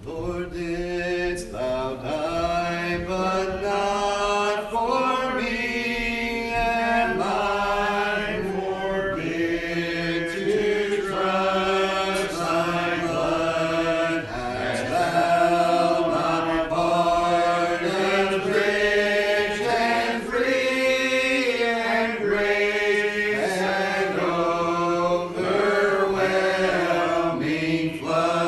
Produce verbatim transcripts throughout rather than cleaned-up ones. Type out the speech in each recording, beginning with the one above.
Lord, didst thou die, but not for me, and mine forbid to trust thy blood. Hast thou not pardoned rich and free, and grace and overwhelming flood?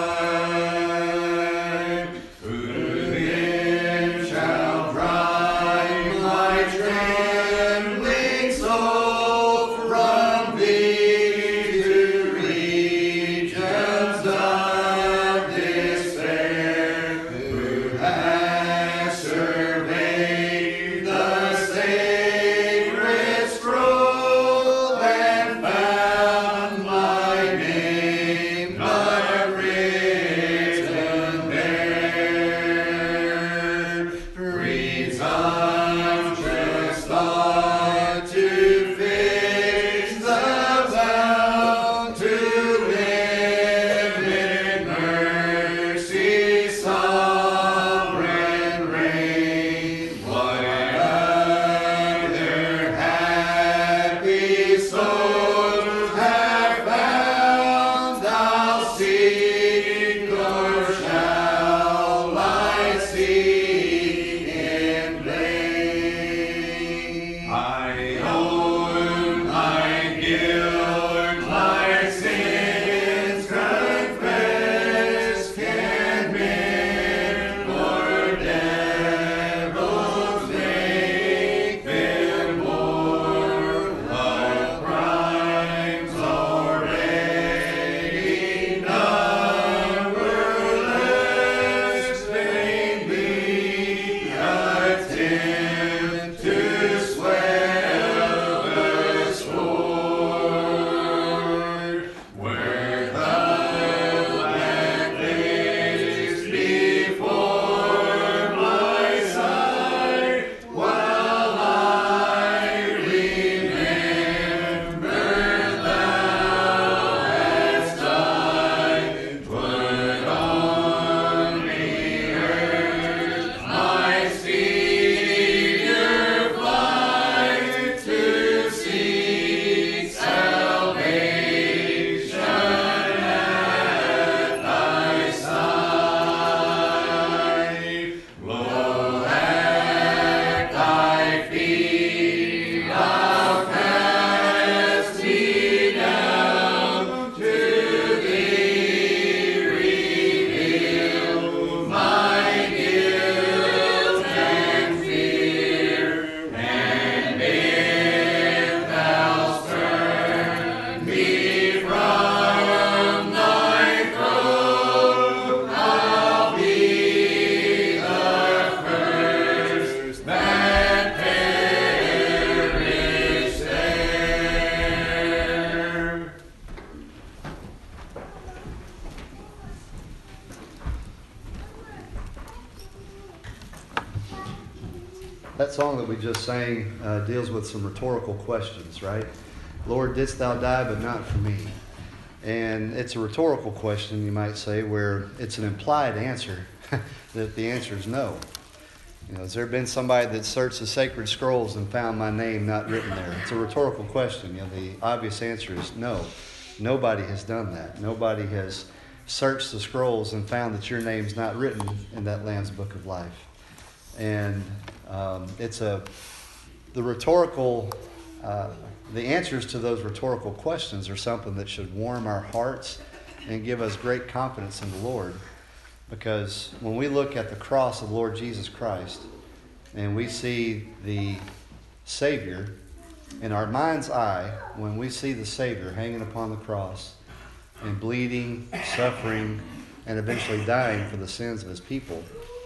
That song that we just sang uh, deals with some rhetorical questions, right? Lord, didst thou die, but not for me? And it's a rhetorical question, you might say, where it's an implied answer, that the answer is no. You know, has there been somebody that searched the sacred scrolls and found my name not written there? It's a rhetorical question. You know, the obvious answer is no. Nobody has done that. Nobody has searched the scrolls and found that your name's not written in that Lamb's Book of Life. And um, it's a the rhetorical, uh, the answers to those rhetorical questions are something that should warm our hearts and give us great confidence in the Lord. Because when we look at the cross of Lord Jesus Christ and we see the Savior, in our mind's eye, when we see the Savior hanging upon the cross and bleeding, suffering, and eventually dying for the sins of His people,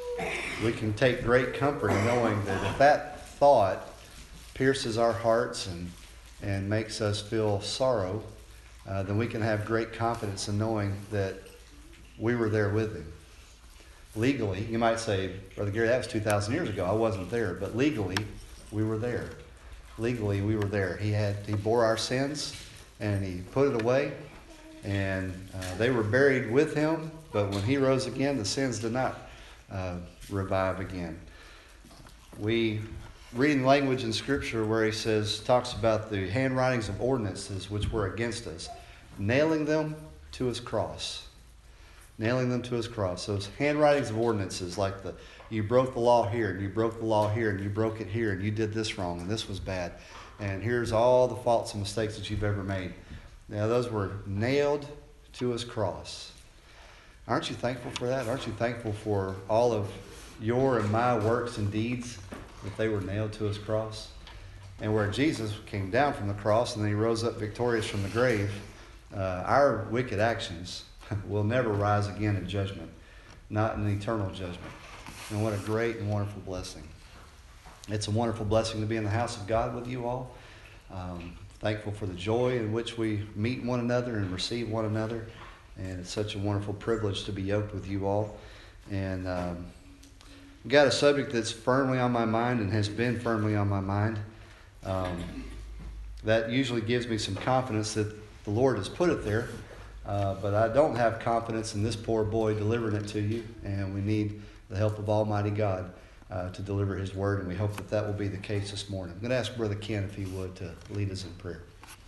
we can take great comfort in knowing that if that thought pierces our hearts and, and makes us feel sorrow, uh, then we can have great confidence in knowing that we were there with Him. Legally, you might say, Brother Gary, that was two thousand years ago. I wasn't there. But legally, we were there. Legally, we were there. He had He bore our sins, and He put it away. And uh, they were buried with Him But when he rose again, the sins did not uh, revive again. We read in language in Scripture where he says, talks about the handwritings of ordinances which were against us, nailing them to his cross. Nailing them to his cross. Those handwritings of ordinances, like the you broke the law here, and you broke the law here, and you broke it here, and you did this wrong, and this was bad. And here's all the faults and mistakes that you've ever made. Now, those were nailed to his cross. Aren't you thankful for that? Aren't you thankful for all of your and my works and deeds, that they were nailed to his cross? And where Jesus came down from the cross and then he rose up victorious from the grave, uh, our wicked actions will never rise again in judgment, not in eternal judgment. And what a great and wonderful blessing. It's a wonderful blessing to be in the house of God with you all. Um, thankful for the joy in which we meet one another and receive one another. And it's such a wonderful privilege to be yoked with you all. And um, we've got a subject that's firmly on my mind and has been firmly on my mind. Um, that usually gives me some confidence that the Lord has put it there. Uh, but I don't have confidence in this poor boy delivering it to you. And we need the help of Almighty God uh, to deliver his word, and we hope that that will be the case this morning. I'm going to ask Brother Ken if he would to lead us in prayer.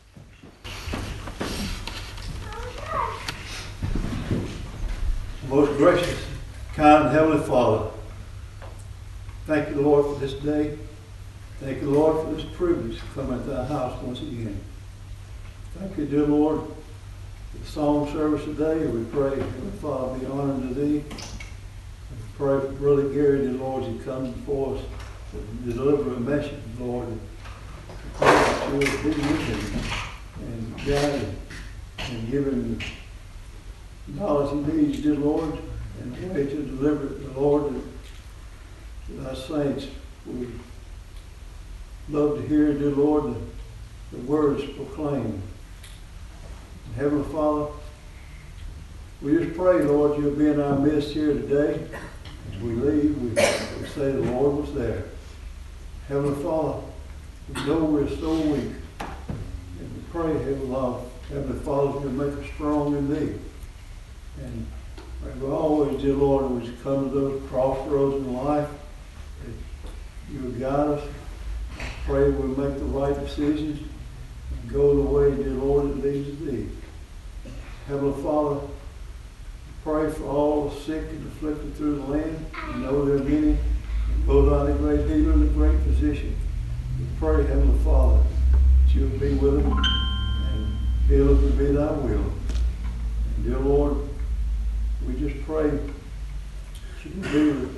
Most gracious, kind Heavenly Father, thank you, Lord, for this day. Thank you, Lord, for this privilege to come into our house once again. Thank you, dear Lord, for the song service today. We pray, Heavenly Father, be honored to thee. Pray for Brother Gary, dear Lord, as he comes before us to deliver a message, Lord. Pray that you will be with him and guide him and give him the knowledge he needs, dear Lord, and the way to deliver it, the Lord, to thy saints. We love to hear, dear Lord, the, the words proclaimed. And Heavenly Father, we just pray, Lord, you'll be in our midst here today. As we leave, we, we say the Lord was there. Heavenly Father, we know we're so weak. And we pray, Heavenly Father, Heavenly Father, you'll make us strong in thee. And we always, dear Lord, as we come to those crossroads in life, that you'll guide us. Pray we'll make the right decisions and go the way, dear Lord, that leads thee. Heavenly Father, pray for all the sick and afflicted through the land. We know there are many, and both are the great healer and the great physician. We pray, Heavenly Father, that you'll be with them and heal them to be thy will. And dear Lord, we just pray that you'll be with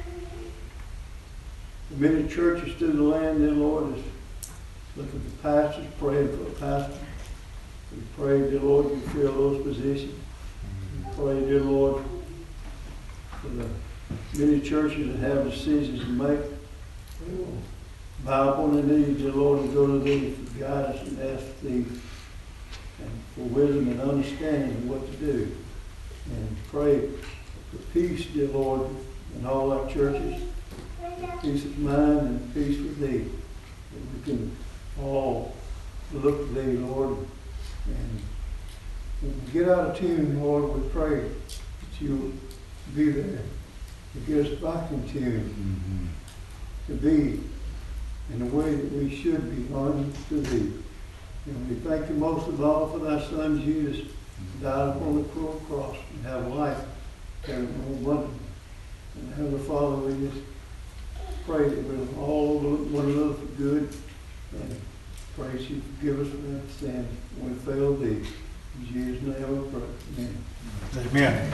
the many churches through the land, dear Lord, is looking for pastors, praying for a pastor. We pray, dear Lord, you fill those positions. Pray, dear Lord, for the many churches that have decisions to make. They will bow upon their knees, dear Lord, and go to thee for guidance and ask thee and for wisdom and understanding of what to do. And pray for peace, dear Lord, in all our churches, peace of mind and peace with thee, that we can all look to thee, Lord, and when we get out of tune, Lord, we pray that you be there to get us back in tune, mm-hmm. to be in the way that we should be unto thee. And we thank you most of all for thy Son Jesus, who died upon the cruel cross and have life and abundant. And Heavenly Father, we just pray that we'll all look one another for good, and pray that you forgive us for that sin when we fail thee. In Jesus' name we pray. Amen. Amen.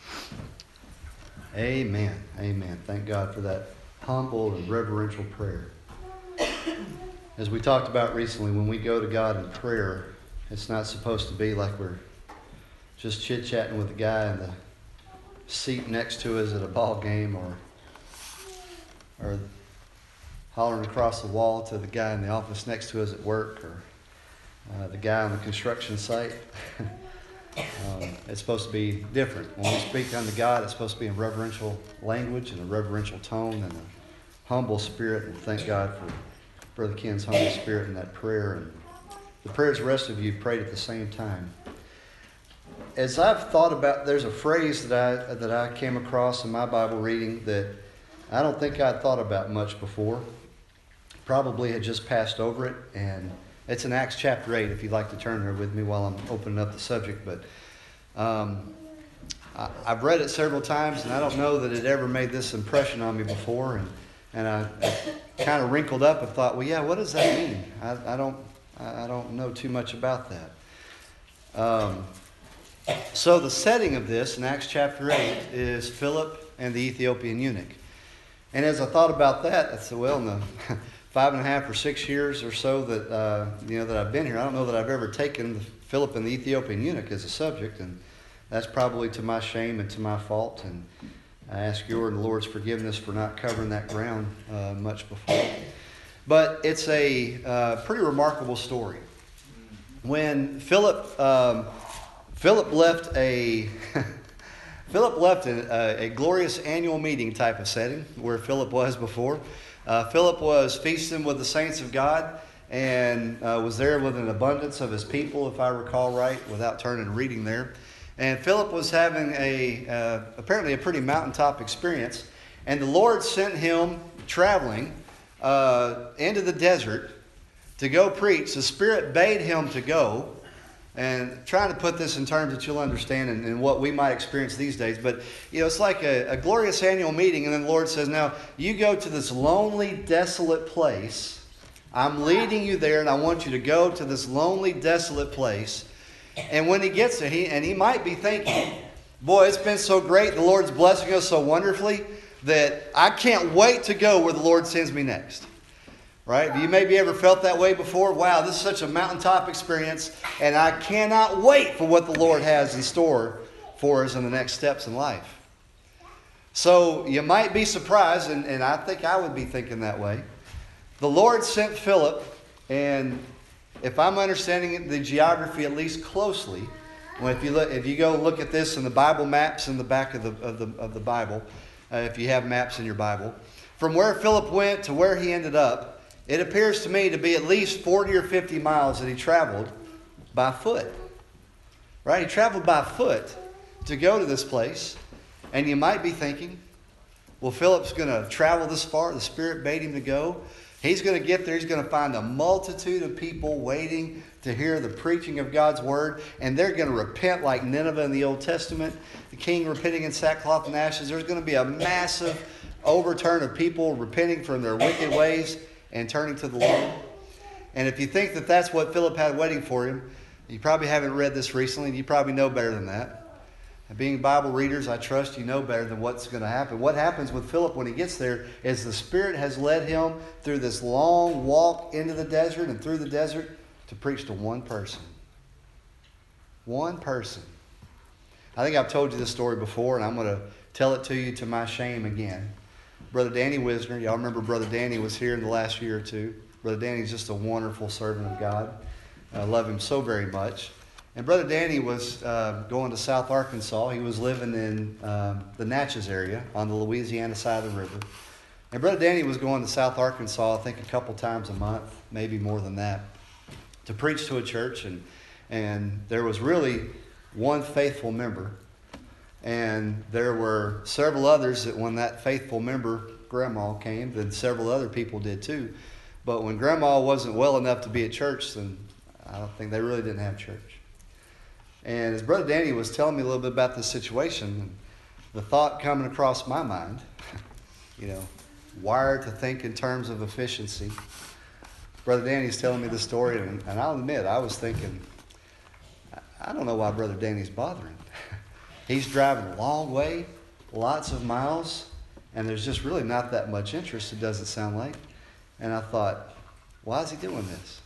Amen. Amen. Thank God for that humble and reverential prayer. As we talked about recently, when we go to God in prayer, it's not supposed to be like we're just chit-chatting with the guy in the seat next to us at a ball game, or or hollering across the wall to the guy in the office next to us at work, or uh, the guy on the construction site. um, it's supposed to be different. When we speak unto God, it's supposed to be in reverential language and a reverential tone and a humble spirit. And thank God for Brother Ken's humble spirit in that prayer, and the prayers the rest of you prayed at the same time. as I've thought about, there's a phrase that I that I came across in my Bible reading that I don't think I'd thought about much before. Probably had just passed over it, and it's in Acts chapter eight, if you'd like to turn there with me while I'm opening up the subject. But um, I, I've read it several times, and I don't know that it ever made this impression on me before. And, and I, I kind of wrinkled up and thought, well, yeah, what does that mean? I, I don't I don't know too much about that. Um, so the setting of this in Acts chapter eight is Philip and the Ethiopian eunuch. And as I thought about that, I said, well, in the five and a half or six years or so that uh, you know that I've been here, I don't know that I've ever taken Philip and the Ethiopian eunuch as a subject, and that's probably to my shame and to my fault. And I ask your and the Lord's forgiveness for not covering that ground uh, much before. But it's a uh, pretty remarkable story. When Philip um, Philip left a Philip left a, a glorious annual meeting type of setting where Philip was before. Uh, Philip was feasting with the saints of God and uh, was there with an abundance of his people, if I recall right, without turning and reading there. And Philip was having a uh, apparently a pretty mountaintop experience, and the Lord sent him traveling uh, into the desert to go preach. The Spirit bade him to go. And trying to put this in terms that you'll understand and, and what we might experience these days. But, you know, it's like a, a glorious annual meeting, and then the Lord says, now, you go to this lonely, desolate place. I'm leading you there, and I want you to go to this lonely, desolate place. And when he gets there, he, and he might be thinking, boy, it's been so great. The Lord's blessing us so wonderfully that I can't wait to go where the Lord sends me next. Right? You maybe ever felt that way before. Wow, this is such a mountaintop experience, and I cannot wait for what the Lord has in store for us in the next steps in life. So you might be surprised, and, and I think I would be thinking that way. The Lord sent Philip, and if I'm understanding the geography at least closely, when if you look, if you go look at this in the Bible maps in the back of the of the of the Bible, uh, if you have maps in your Bible, from where Philip went to where he ended up, it appears to me to be at least forty or fifty miles that he traveled by foot. Right? He traveled by foot to go to this place. And you might be thinking, well, Philip's going to travel this far. The Spirit bade him to go. He's going to get there. He's going to find a multitude of people waiting to hear the preaching of God's Word. And they're going to repent like Nineveh in the Old Testament. The king repenting in sackcloth and ashes. There's going to be a massive overturn of people repenting from their wicked ways and turning to the Lord. And if you think that that's what Philip had waiting for him, you probably haven't read this recently, and you probably know better than that. And being Bible readers, I trust you know better than what's going to happen. What happens with Philip when he gets there is the Spirit has led him through this long walk into the desert and through the desert to preach to one person. One person. I think I've told you this story before, and I'm going to tell it to you to my shame again. Brother Danny Wisner, y'all remember Brother Danny was here in the last year or two. Brother Danny's just a wonderful servant of God. I love him so very much. And Brother Danny was uh, going to South Arkansas. He was living in uh, the Natchez area on the Louisiana side of the river. And Brother Danny was going to South Arkansas, I think, a couple times a month, maybe more than that, to preach to a church. And, and there was really one faithful member. And there were several others that when that faithful member, Grandma, came, then several other people did too. But when Grandma wasn't well enough to be at church, then I don't think they really didn't have church. And as Brother Danny was telling me a little bit about this situation, the thought coming across my mind, you know, wired to think in terms of efficiency. Brother Danny's telling me the story, and, and I'll admit, I was thinking, I don't know why Brother Danny's bothering. He's driving a long way, lots of miles, and there's just really not that much interest, it doesn't sound like. And I thought, why is he doing this?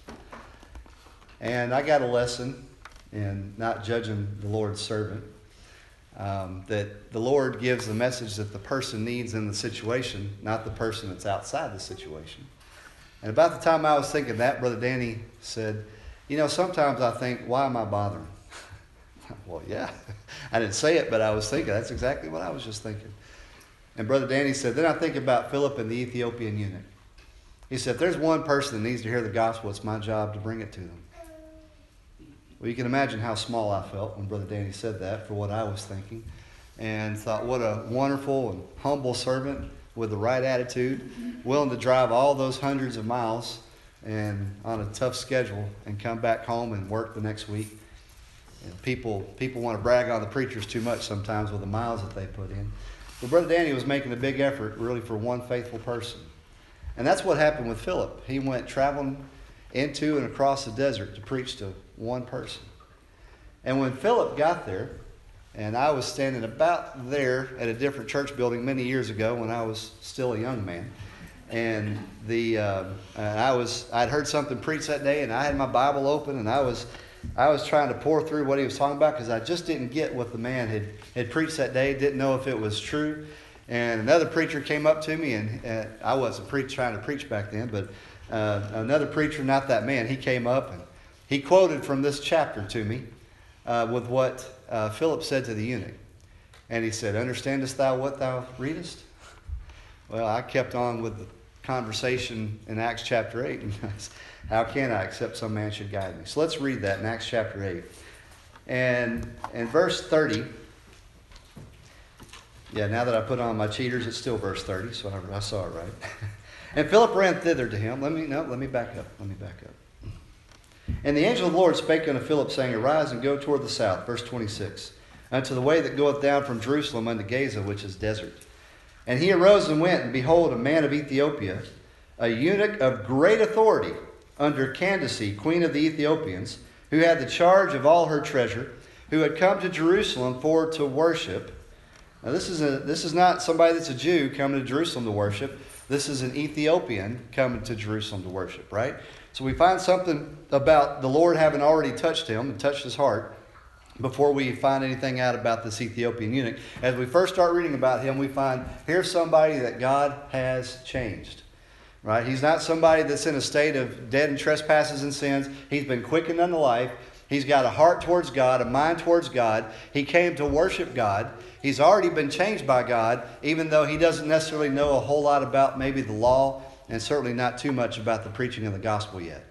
And I got a lesson in not judging the Lord's servant, um, that the Lord gives the message that the person needs in the situation, not the person that's outside the situation. And about the time I was thinking that, Brother Danny said, you know, sometimes I think, why am I bothering? Well, yeah, I didn't say it, but I was thinking. That's exactly what I was just thinking. And Brother Danny said, then I think about Philip and the Ethiopian eunuch. He said, if there's one person that needs to hear the gospel, it's my job to bring it to them. Well, you can imagine how small I felt when Brother Danny said that for what I was thinking. And thought, what a wonderful and humble servant with the right attitude, willing to drive all those hundreds of miles and on a tough schedule and come back home and work the next week. And people people want to brag on the preachers too much sometimes with the miles that they put in. But Brother Danny was making a big effort really for one faithful person. And that's what happened with Philip. He went traveling into and across the desert to preach to one person. And when Philip got there, and I was standing about there at a different church building many years ago when I was still a young man. And the uh, I was I'd heard something preached that day, and I had my Bible open, and I was I was trying to pour through what he was talking about because I just didn't get what the man had, had preached that day, didn't know if it was true. And another preacher came up to me, and uh, I wasn't pre- trying to preach back then, but uh, another preacher, not that man, he came up and he quoted from this chapter to me uh, with what uh, Philip said to the eunuch. And he said, "Understandest thou what thou readest?" Well, I kept on with the conversation in Acts chapter eight. And how can I except some man should guide me? So let's read that in Acts chapter eight. And in verse thirty, yeah, now that I put on my cheaters, it's still verse thirty, so I, I saw it right. And Philip ran thither to him. Let me, no, let me back up. Let me back up. And the angel of the Lord spake unto Philip, saying, Arise and go toward the south, verse twenty-six, unto the way that goeth down from Jerusalem unto Gaza, which is desert. And he arose and went, and behold, a man of Ethiopia, a eunuch of great authority, under Candace, queen of the Ethiopians, who had the charge of all her treasure, who had come to Jerusalem for to worship. Now this is a this is not somebody that's a Jew coming to Jerusalem to worship. This is an Ethiopian coming to Jerusalem to worship, right? So we find something about the Lord having already touched him and touched his heart before we find anything out about this Ethiopian eunuch. As we first start reading about him, we find here's somebody that God has changed. Right? He's not somebody that's in a state of dead in trespasses and sins. He's been quickened unto life. He's got a heart towards God, a mind towards God. He came to worship God. He's already been changed by God, even though he doesn't necessarily know a whole lot about maybe the law, and certainly not too much about the preaching of the gospel yet.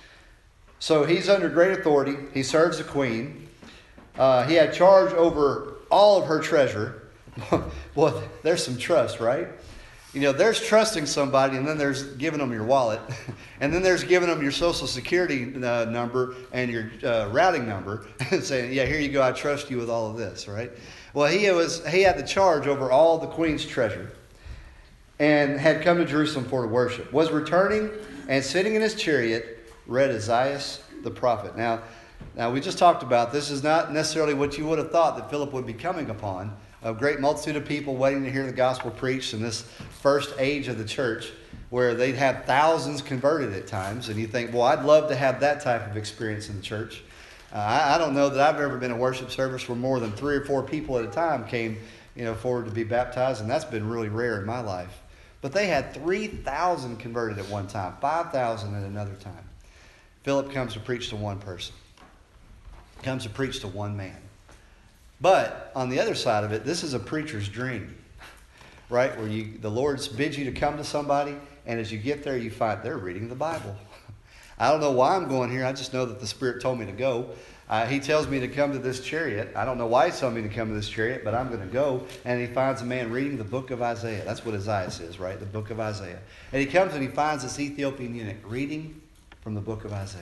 So he's under great authority. He serves the queen. Uh, he had charge over all of her treasure. Well, there's some trust, right? You know, there's trusting somebody, and then there's giving them your wallet, and then there's giving them your social security uh, number and your uh, routing number, and saying, yeah, here you go, I trust you with all of this, right? Well, he was he had the charge over all the queen's treasure, and had come to Jerusalem for to worship, was returning, and sitting in his chariot, read Isaiah the prophet. Now, now we just talked about this is not necessarily what you would have thought that Philip would be coming upon. A great multitude of people waiting to hear the gospel preached in this first age of the church, where they'd have thousands converted at times. And you think, well, I'd love to have that type of experience in the church. Uh, I, I don't know that I've ever been in a worship service where more than three or four people at a time came, you know, forward to be baptized, and that's been really rare in my life. But they had three thousand converted at one time, five thousand at another time. Philip comes to preach to one person. Comes to preach to one man. But on the other side of it, this is a preacher's dream, right? Where you, the Lord bids you to come to somebody, and as you get there, you find they're reading the Bible. I don't know why I'm going here. I just know that the Spirit told me to go. Uh, he tells me to come to this chariot. I don't know why he's telling me to come to this chariot, but I'm going to go. And he finds a man reading the book of Isaiah. That's what Isaiah is, right? The book of Isaiah. And he comes and he finds this Ethiopian eunuch reading from the book of Isaiah.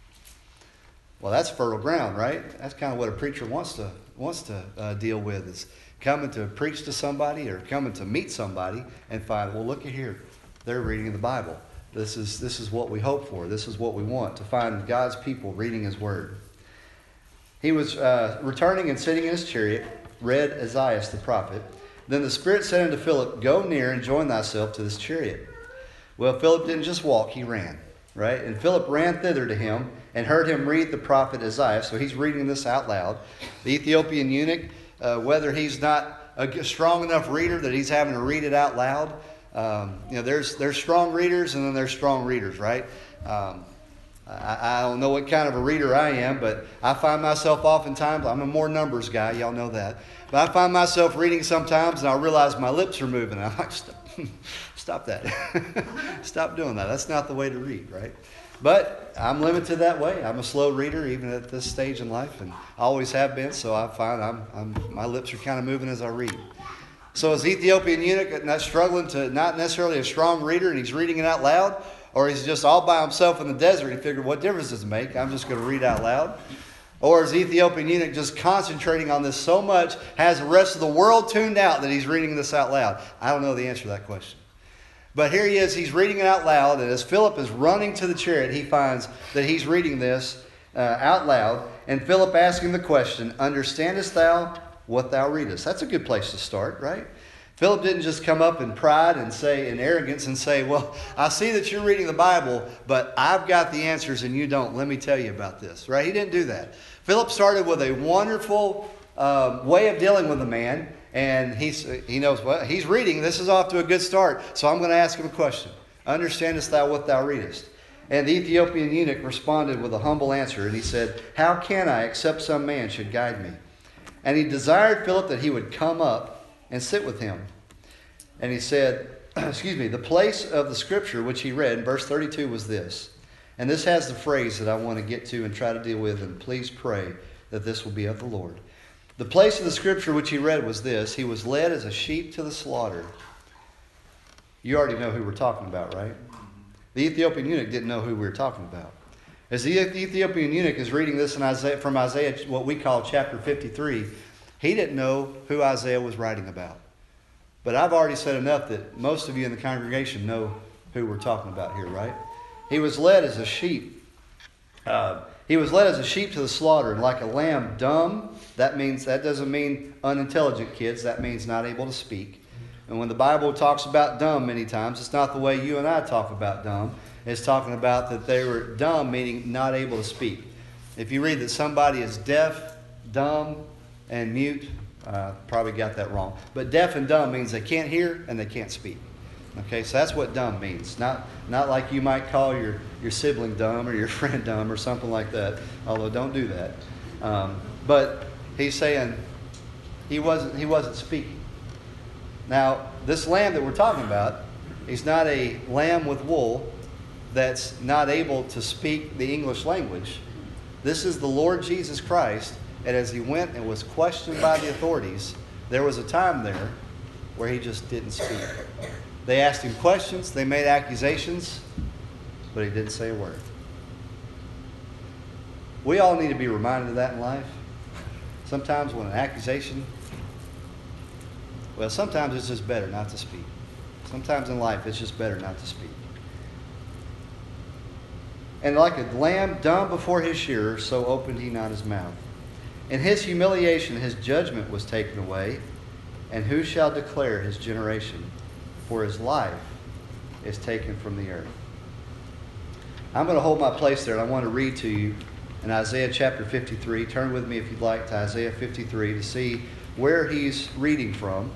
Well, that's fertile ground, right? That's kind of what a preacher wants to wants to uh, deal with, is coming to preach to somebody or coming to meet somebody and find, well, look at here. They're reading the Bible. This is, this is what we hope for. This is what we want, to find God's people reading his word. He was uh, returning and sitting in his chariot, read Isaiah the prophet. Then the Spirit said unto Philip, Go near and join thyself to this chariot. Well, Philip didn't just walk, he ran. Right? And Philip ran thither to him and heard him read the prophet Isaiah. So he's reading this out loud. The Ethiopian eunuch, uh, whether he's not a strong enough reader that he's having to read it out loud, um, you know, there's there's strong readers and then there's strong readers, right? Um, I, I don't know what kind of a reader I am, but I find myself oftentimes, I'm a more numbers guy, y'all know that. But I find myself reading sometimes and I realize my lips are moving. I'm like, stop, stop that. Stop doing that. That's not the way to read, right? But I'm limited that way. I'm a slow reader even at this stage in life, and I always have been, so I find I'm, I'm, my lips are kind of moving as I read. So is the Ethiopian eunuch not struggling to, not necessarily a strong reader, and he's reading it out loud? Or he's just all by himself in the desert, and he figured, what difference does it make? I'm just going to read out loud. Or is the Ethiopian eunuch just concentrating on this so much, has the rest of the world tuned out that he's reading this out loud? I don't know the answer to that question. But here he is, he's reading it out loud, and as Philip is running to the chariot, he finds that he's reading this uh, out loud. And Philip asks him the question, understandest thou what thou readest? That's a good place to start, right? Philip didn't just come up in pride and say, in arrogance, and say, well, I see that you're reading the Bible, but I've got the answers and you don't. Let me tell you about this, right? He didn't do that. Philip started with a wonderful um, way of dealing with the man. And he's, he knows what he's reading. This is off to a good start. So I'm going to ask him a question. Understandest thou what thou readest? And the Ethiopian eunuch responded with a humble answer. And he said, how can I, except some man should guide me? And he desired Philip that he would come up and sit with him. And he said, excuse me, the place of the scripture which he read in verse thirty-two was this. And this has the phrase that I want to get to and try to deal with. And please pray that this will be of the Lord. The place of the scripture which he read was this. He was led as a sheep to the slaughter. You already know who we're talking about, right? The Ethiopian eunuch didn't know who we were talking about. As the Ethiopian eunuch is reading this in Isaiah, from Isaiah, what we call chapter fifty-three, he didn't know who Isaiah was writing about. But I've already said enough that most of you in the congregation know who we're talking about here, right? He was led as a sheep. Uh, he was led as a sheep to the slaughter, and like a lamb dumb. That means that doesn't mean unintelligent kids. That means not able to speak. And when the Bible talks about dumb many times, it's not the way you and I talk about dumb. It's talking about that they were dumb, meaning not able to speak. If you read that somebody is deaf, dumb, and mute, uh, probably got that wrong. But deaf and dumb means they can't hear and they can't speak. Okay, so that's what dumb means. Not not like you might call your, your sibling dumb or your friend dumb or something like that. Although don't do that. Um, but he's saying he wasn't he wasn't speaking. Now, this lamb that we're talking about, he's not a lamb with wool that's not able to speak the English language. This is the Lord Jesus Christ, and as he went and was questioned by the authorities, there was a time there where he just didn't speak. They asked him questions, they made accusations, but he didn't say a word. We all need to be reminded of that in life. Sometimes when an accusation, well, sometimes it's just better not to speak. Sometimes in life it's just better not to speak. And like a lamb dumb before his shearer, so opened he not his mouth. In his humiliation his judgment was taken away, and who shall declare his generation? For his life is taken from the earth. I'm going to hold my place there, and I want to read to you in Isaiah chapter fifty-three. Turn with me, if you'd like, to Isaiah fifty-three to see where he's reading from.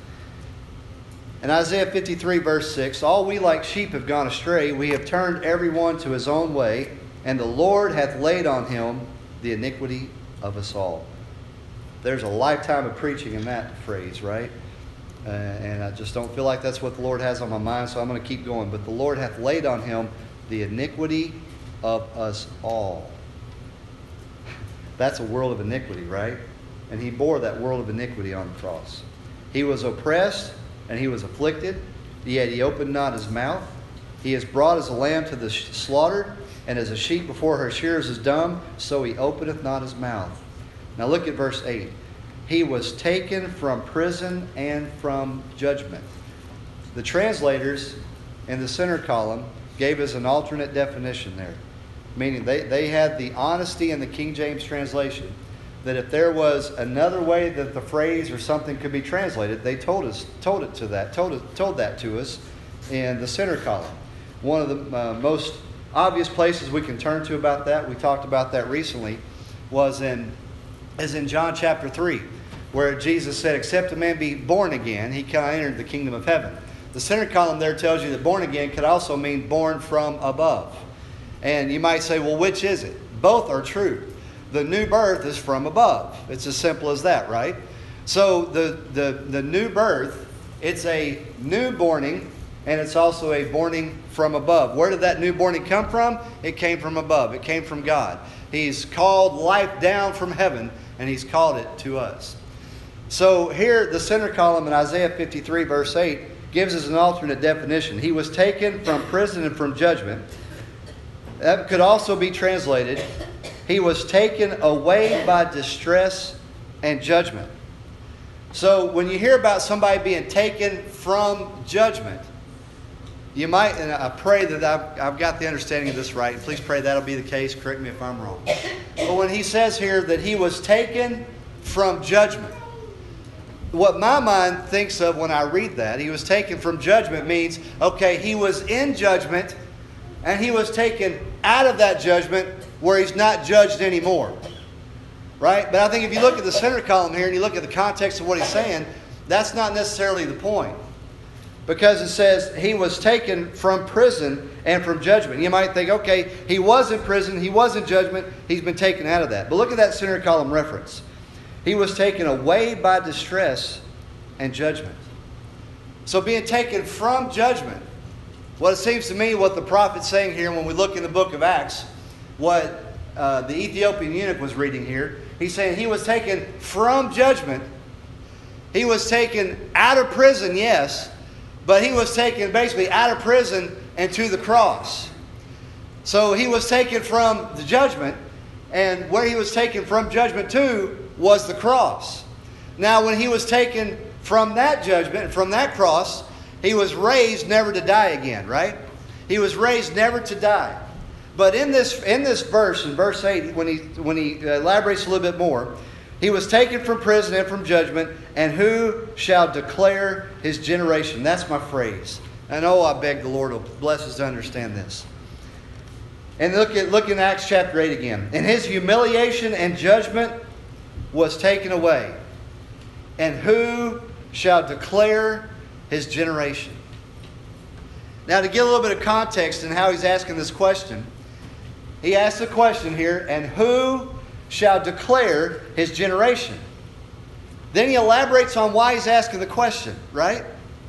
In Isaiah fifty-three, verse six, all we like sheep have gone astray. We have turned every one to his own way, and the Lord hath laid on him the iniquity of us all. There's a lifetime of preaching in that phrase, right? Uh, and I just don't feel like that's what the Lord has on my mind, so I'm going to keep going. But the Lord hath laid on him the iniquity of us all. That's a world of iniquity, right? And he bore that world of iniquity on the cross. He was oppressed and he was afflicted, yet he opened not his mouth. He is brought as a lamb to the slaughter, and as a sheep before her shearers is dumb, so he openeth not his mouth. Now look at verse eight. He was taken from prison and from judgment. The translators in the center column gave us an alternate definition there. Meaning they, they had the honesty in the King James translation that if there was another way that the phrase or something could be translated, they told us told it to that, told it, told that to us in the center column. One of the uh, most obvious places we can turn to about that, we talked about that recently, was in is in John chapter three. Where Jesus said, except a man be born again, he cannot enter the kingdom of heaven. The center column there tells you that born again could also mean born from above. And you might say, well, which is it? Both are true. The new birth is from above. It's as simple as that, right? So the, the, the new birth, it's a new borning and it's also a borning from above. Where did that new borning come from? It came from above. It came from God. He's called life down from heaven, and He's called it to us. So here, the center column in Isaiah fifty-three, verse eight, gives us an alternate definition. He was taken from prison and from judgment. That could also be translated, He was taken away by distress and judgment. So when you hear about somebody being taken from judgment, you might, and I pray that I've, I've got the understanding of this right. Please pray that'll be the case. Correct me if I'm wrong. But when he says here that he was taken from judgment, what my mind thinks of when I read that, he was taken from judgment, means, okay, he was in judgment and he was taken out of that judgment where he's not judged anymore. Right? But I think if you look at the center column here and you look at the context of what he's saying, that's not necessarily the point. Because it says he was taken from prison and from judgment. You might think, okay, he was in prison, he was in judgment, he's been taken out of that. But look at that center column reference. He was taken away by distress and judgment. So being taken from judgment, what it seems to me what the prophet's saying here when we look in the book of Acts, what uh, the Ethiopian eunuch was reading here, he's saying he was taken from judgment. He was taken out of prison, yes, but he was taken basically out of prison and to the cross. So he was taken from the judgment, and where he was taken from judgment to was the cross. Now, when he was taken from that judgment, from that cross, he was raised never to die again, right? He was raised never to die. But in this in this verse, in verse eight, when he when he elaborates a little bit more, he was taken from prison and from judgment, and who shall declare his generation? That's my phrase. And oh, I beg the Lord will bless us to understand this. And look at look in Acts chapter eight again. And his humiliation and judgment was taken away. And who shall declare his generation? Now, to get a little bit of context in how he's asking this question, he asks the question here, and who shall declare his generation? Then he elaborates on why he's asking the question, right?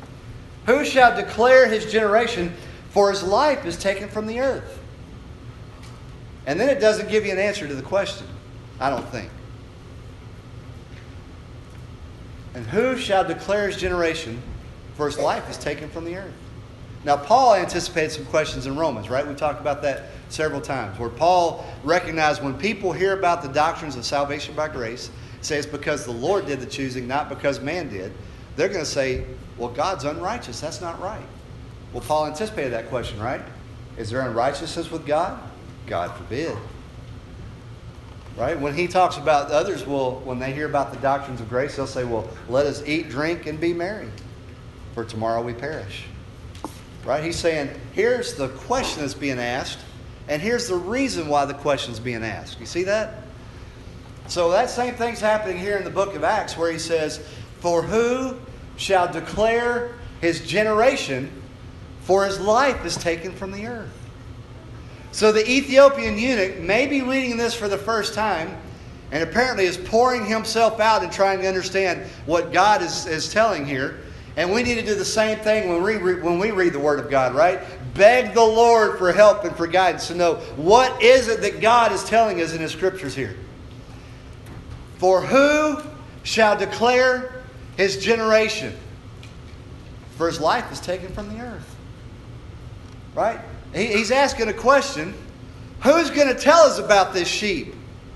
Who shall declare his generation? For his life is taken from the earth. And then it doesn't give you an answer to the question, I don't think. And who shall declare his generation? For his life is taken from the earth. Now, Paul anticipated some questions in Romans, right? We talked about that several times, where Paul recognized when people hear about the doctrines of salvation by grace, say it's because the Lord did the choosing, not because man did, they're going to say, well, God's unrighteous. That's not right. Well, Paul anticipated that question, right? Is there unrighteousness with God? God forbid. Right? When he talks about others, well, when they hear about the doctrines of grace, they'll say, well, let us eat, drink, and be merry, for tomorrow we perish. Right? He's saying, here's the question that's being asked, and here's the reason why the question's being asked. You see that? So that same thing's happening here in the book of Acts, where he says, for who shall declare his generation? For his life is taken from the earth. So the Ethiopian eunuch may be reading this for the first time, and apparently is pouring himself out and trying to understand what God is, is telling here. And we need to do the same thing when we, re- when we read the Word of God, right? Beg the Lord for help and for guidance to know what is it that God is telling us in His Scriptures here. For who shall declare his generation? For his life is taken from the earth. Right? He, he's asking a question. Who's going to tell us about this sheep?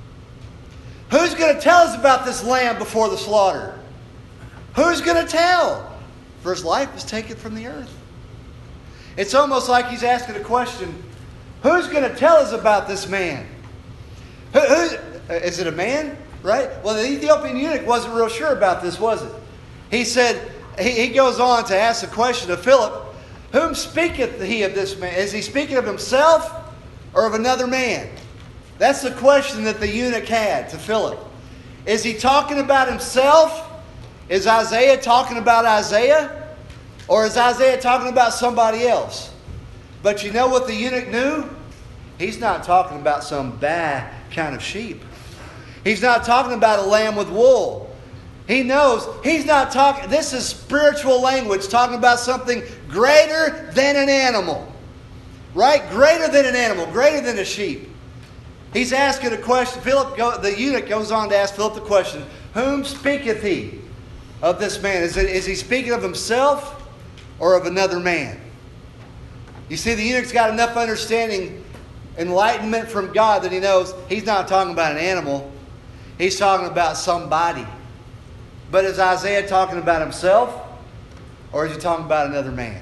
Who's going to tell us about this lamb before the slaughter? Who's going to tell? For his life is taken from the earth. It's almost like he's asking a question. Who's going to tell us about this man? Who, who, is it a man? Right? Well, the Ethiopian eunuch wasn't real sure about this, was it? He said, he, he goes on to ask the question of Philip, whom speaketh he of this man? Is he speaking of himself or of another man? That's the question that the eunuch had to Philip. Is he talking about himself? Is Isaiah talking about Isaiah? Or is Isaiah talking about somebody else? But you know what the eunuch knew? He's not talking about some bad kind of sheep. He's not talking about a lamb with wool. He knows he's not talking, this is spiritual language, talking about something greater than an animal. Right? Greater than an animal, greater than a sheep. He's asking a question. Philip, go, the eunuch goes on to ask Philip the question, whom speaketh he of this man? Is, it, is he speaking of himself or of another man? You see, the eunuch's got enough understanding, enlightenment from God, that he knows he's not talking about an animal. He's talking about somebody. But is Isaiah talking about himself, or is he talking about another man?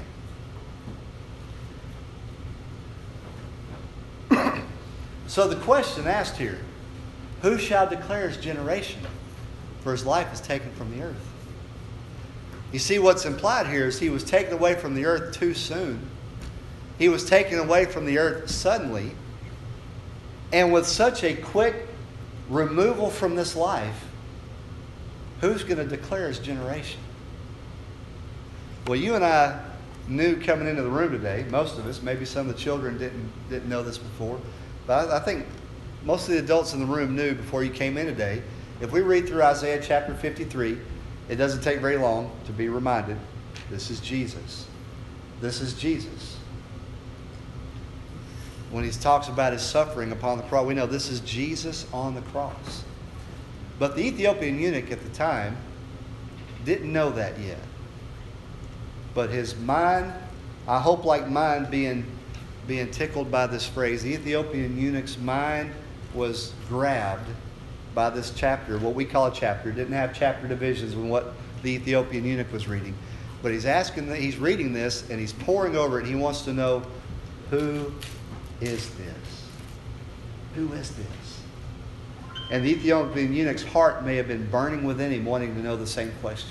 So the question asked here, who shall declare his generation? For his life is taken from the earth. You see, what's implied here is he was taken away from the earth too soon. He was taken away from the earth suddenly. And with such a quick removal from this life, who's going to declare his generation? Well, you and I knew coming into the room today, most of us, maybe some of the children didn't, didn't know this before, but I, I think most of the adults in the room knew before you came in today. If we read through Isaiah chapter fifty-three, it doesn't take very long to be reminded, this is Jesus. This is Jesus. When he talks about his suffering upon the cross, we know this is Jesus on the cross. But the Ethiopian eunuch at the time didn't know that yet. But his mind, I hope like mine, being, being tickled by this phrase, the Ethiopian eunuch's mind was grabbed by this chapter, what we call a chapter. It didn't have chapter divisions in what the Ethiopian eunuch was reading. But he's asking, he's reading this and he's poring over it and he wants to know, who is this? Who is this? And the Ethiopian eunuch's heart may have been burning within him, wanting to know the same question.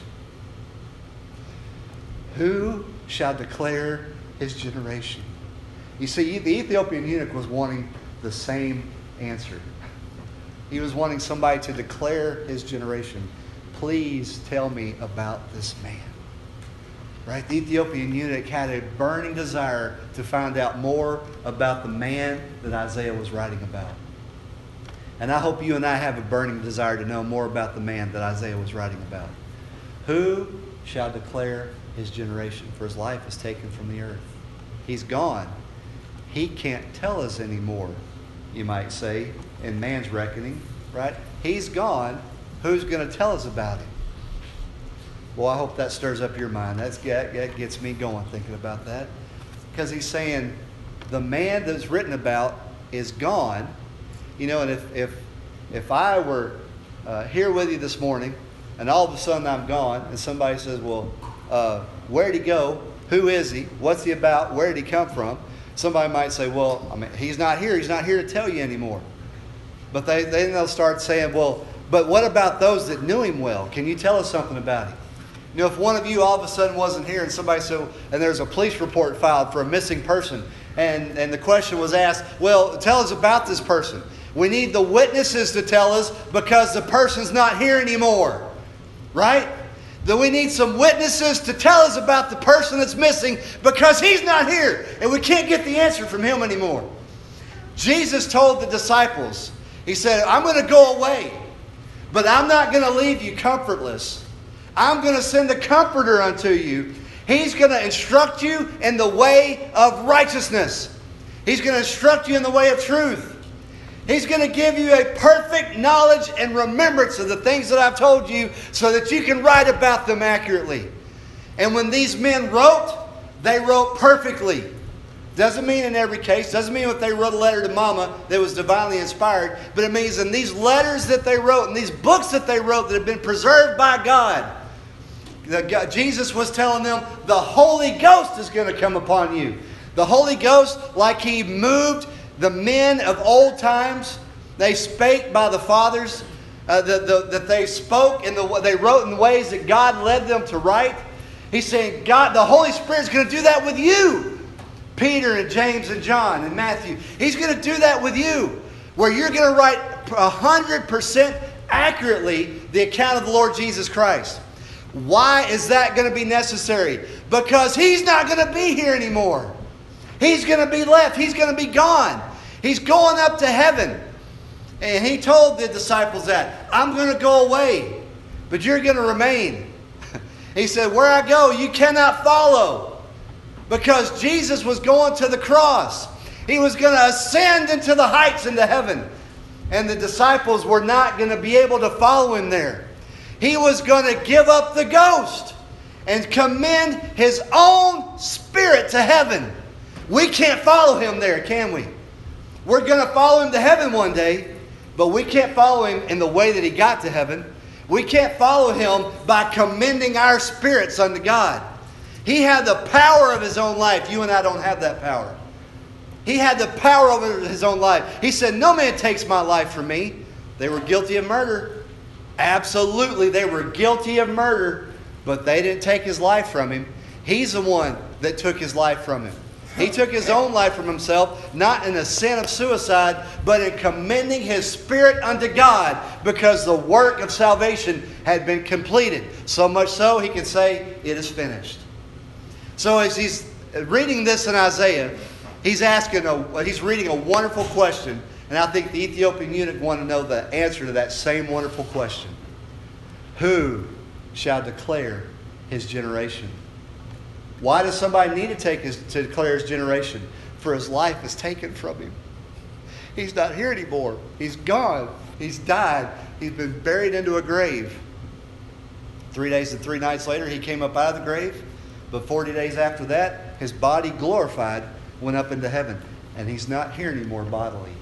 Who shall declare his generation? You see, the Ethiopian eunuch was wanting the same answer. He was wanting somebody to declare his generation. Please tell me about this man. Right? The Ethiopian eunuch had a burning desire to find out more about the man that Isaiah was writing about. And I hope you and I have a burning desire to know more about the man that Isaiah was writing about. Who shall declare his generation? For his life is taken from the earth. He's gone. He can't tell us anymore, you might say, in man's reckoning. Right? He's gone. Who's going to tell us about him? Well, I hope that stirs up your mind. That's, that gets me going thinking about that. Because he's saying the man that's written about is gone. You know, and if if, if I were uh, here with you this morning and all of a sudden I'm gone and somebody says, well, uh, where'd he go? Who is he? What's he about? Where did he come from? Somebody might say, well, I mean, he's not here. He's not here to tell you anymore. But they, then they'll start saying, well, but what about those that knew him well? Can you tell us something about him? You know, if one of you all of a sudden wasn't here and somebody said, and there's a police report filed for a missing person, and, and the question was asked, well, tell us about this person. We need the witnesses to tell us because the person's not here anymore. Right? That we need some witnesses to tell us about the person that's missing because he's not here. And we can't get the answer from him anymore. Jesus told the disciples, he said, I'm going to go away, but I'm not going to leave you comfortless. I'm going to send a comforter unto you. He's going to instruct you in the way of righteousness. He's going to instruct you in the way of truth. He's going to give you a perfect knowledge and remembrance of the things that I've told you so that you can write about them accurately. And when these men wrote, they wrote perfectly. Doesn't mean in every case, doesn't mean if they wrote a letter to Mama that was divinely inspired, but it means in these letters that they wrote, in these books that they wrote that have been preserved by God, the, God Jesus was telling them the Holy Ghost is going to come upon you. The Holy Ghost, like He moved the men of old times, they spake by the fathers, uh, the, the, that they spoke and the, they wrote in the ways that God led them to write. He's saying, God, the Holy Spirit is going to do that with you. Peter and James and John and Matthew. He's going to do that with you, where you're going to write one hundred percent accurately the account of the Lord Jesus Christ. Why is that going to be necessary? Because He's not going to be here anymore. He's going to be left. He's going to be gone. He's going up to heaven. And He told the disciples that, I'm going to go away, but you're going to remain. He said, where I go, you cannot follow. Because Jesus was going to the cross. He was going to ascend into the heights into heaven. And the disciples were not going to be able to follow him there. He was going to give up the ghost and commend his own spirit to heaven. We can't follow him there, can we? We're going to follow him to heaven one day, but we can't follow him in the way that he got to heaven. We can't follow him by commending our spirits unto God. He had the power of his own life. You and I don't have that power. He had the power over his own life. He said, no man takes my life from me. They were guilty of murder. Absolutely, they were guilty of murder, but they didn't take his life from him. He's the one that took his life from him. He took his own life from himself, not in a sin of suicide, but in commending his spirit unto God, because the work of salvation had been completed. So much so, he can say, it is finished. So as he's reading this in Isaiah, he's asking a, he's reading a wonderful question, and I think the Ethiopian eunuch wanted to know the answer to that same wonderful question. Who shall declare his generation? Why does somebody need to take his, to declare his generation? For his life is taken from him. He's not here anymore. He's gone. He's died. He's been buried into a grave. Three days and three nights later, he came up out of the grave. But forty days after that, his body glorified went up into heaven. And he's not here anymore bodily.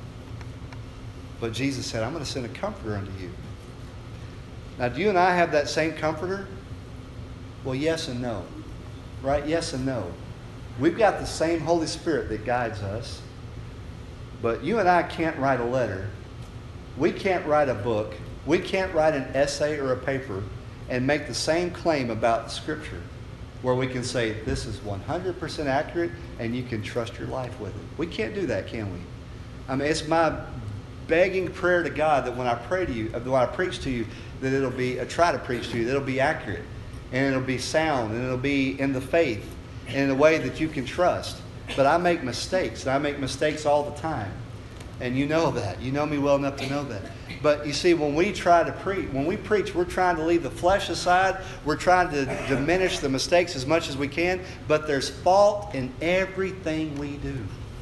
But Jesus said, I'm going to send a comforter unto you. Now, do you and I have that same comforter? Well, yes and no. Right? Yes and no. We've got the same Holy Spirit that guides us. But you and I can't write a letter. We can't write a book. We can't write an essay or a paper and make the same claim about the Scripture where we can say this is one hundred percent accurate and you can trust your life with it. We can't do that, can we? I mean, it's my begging prayer to God that when I pray to you, when I preach to you, that it'll be, I try to preach to you, that it'll be accurate. And it'll be sound, and it'll be in the faith, and in a way that you can trust. But I make mistakes, and I make mistakes all the time. And you know that. You know me well enough to know that. But you see, when we try to preach, when we preach, we're trying to leave the flesh aside. We're trying to diminish the mistakes as much as we can. But there's fault in everything we do.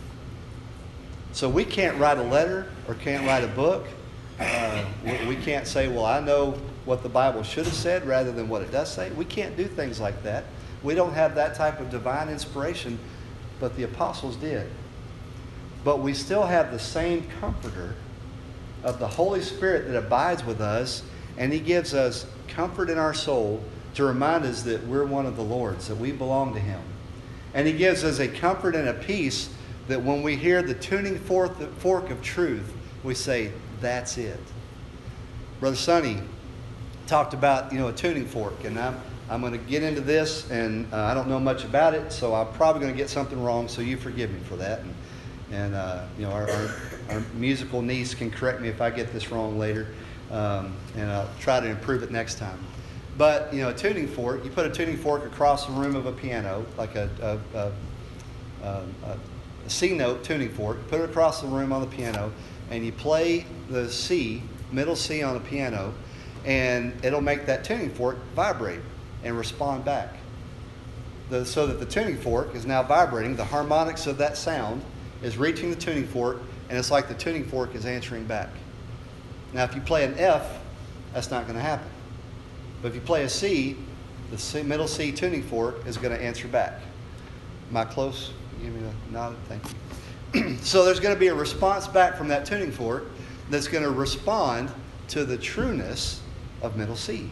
So we can't write a letter or can't write a book. Uh, we, we can't say, well, I know what the Bible should have said rather than what it does say. We can't do things like that. We don't have that type of divine inspiration, but the apostles did. But we still have the same comforter of the Holy Spirit that abides with us, and he gives us comfort in our soul to remind us that we're one of the Lord's, that we belong to him. And he gives us a comfort and a peace that when we hear the tuning forth, fork of truth, we say, that's it. Brother Sonny talked about, you know, a tuning fork, and I'm, I'm going to get into this, and uh, I don't know much about it, so I'm probably going to get something wrong, so you forgive me for that. And, and uh, you know, our, our, our musical niece can correct me if I get this wrong later, um, and I'll try to improve it next time. But, you know, a tuning fork, you put a tuning fork across the room of a piano, like a, a, a, a, a C note tuning fork, put it across the room on the piano, and you play the C, middle C on the piano, and it'll make that tuning fork vibrate and respond back. The, so that the tuning fork is now vibrating. The harmonics of that sound is reaching the tuning fork, and it's like the tuning fork is answering back. Now, if you play an F, that's not going to happen. But if you play a C, the C, middle C tuning fork is going to answer back. Am I close? Give me a nod. Thank you. So there's going to be a response back from that tuning fork that's going to respond to the trueness of middle C.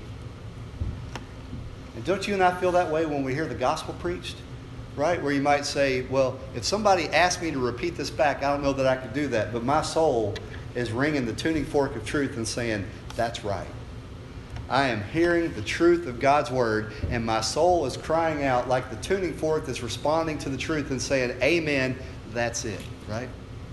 And don't you and I feel that way when we hear the gospel preached? Right? Where you might say, well, if somebody asked me to repeat this back, I don't know that I could do that. But my soul is ringing the tuning fork of truth and saying, that's right. I am hearing the truth of God's word, and my soul is crying out like the tuning fork that's responding to the truth and saying, amen, that's it. Right?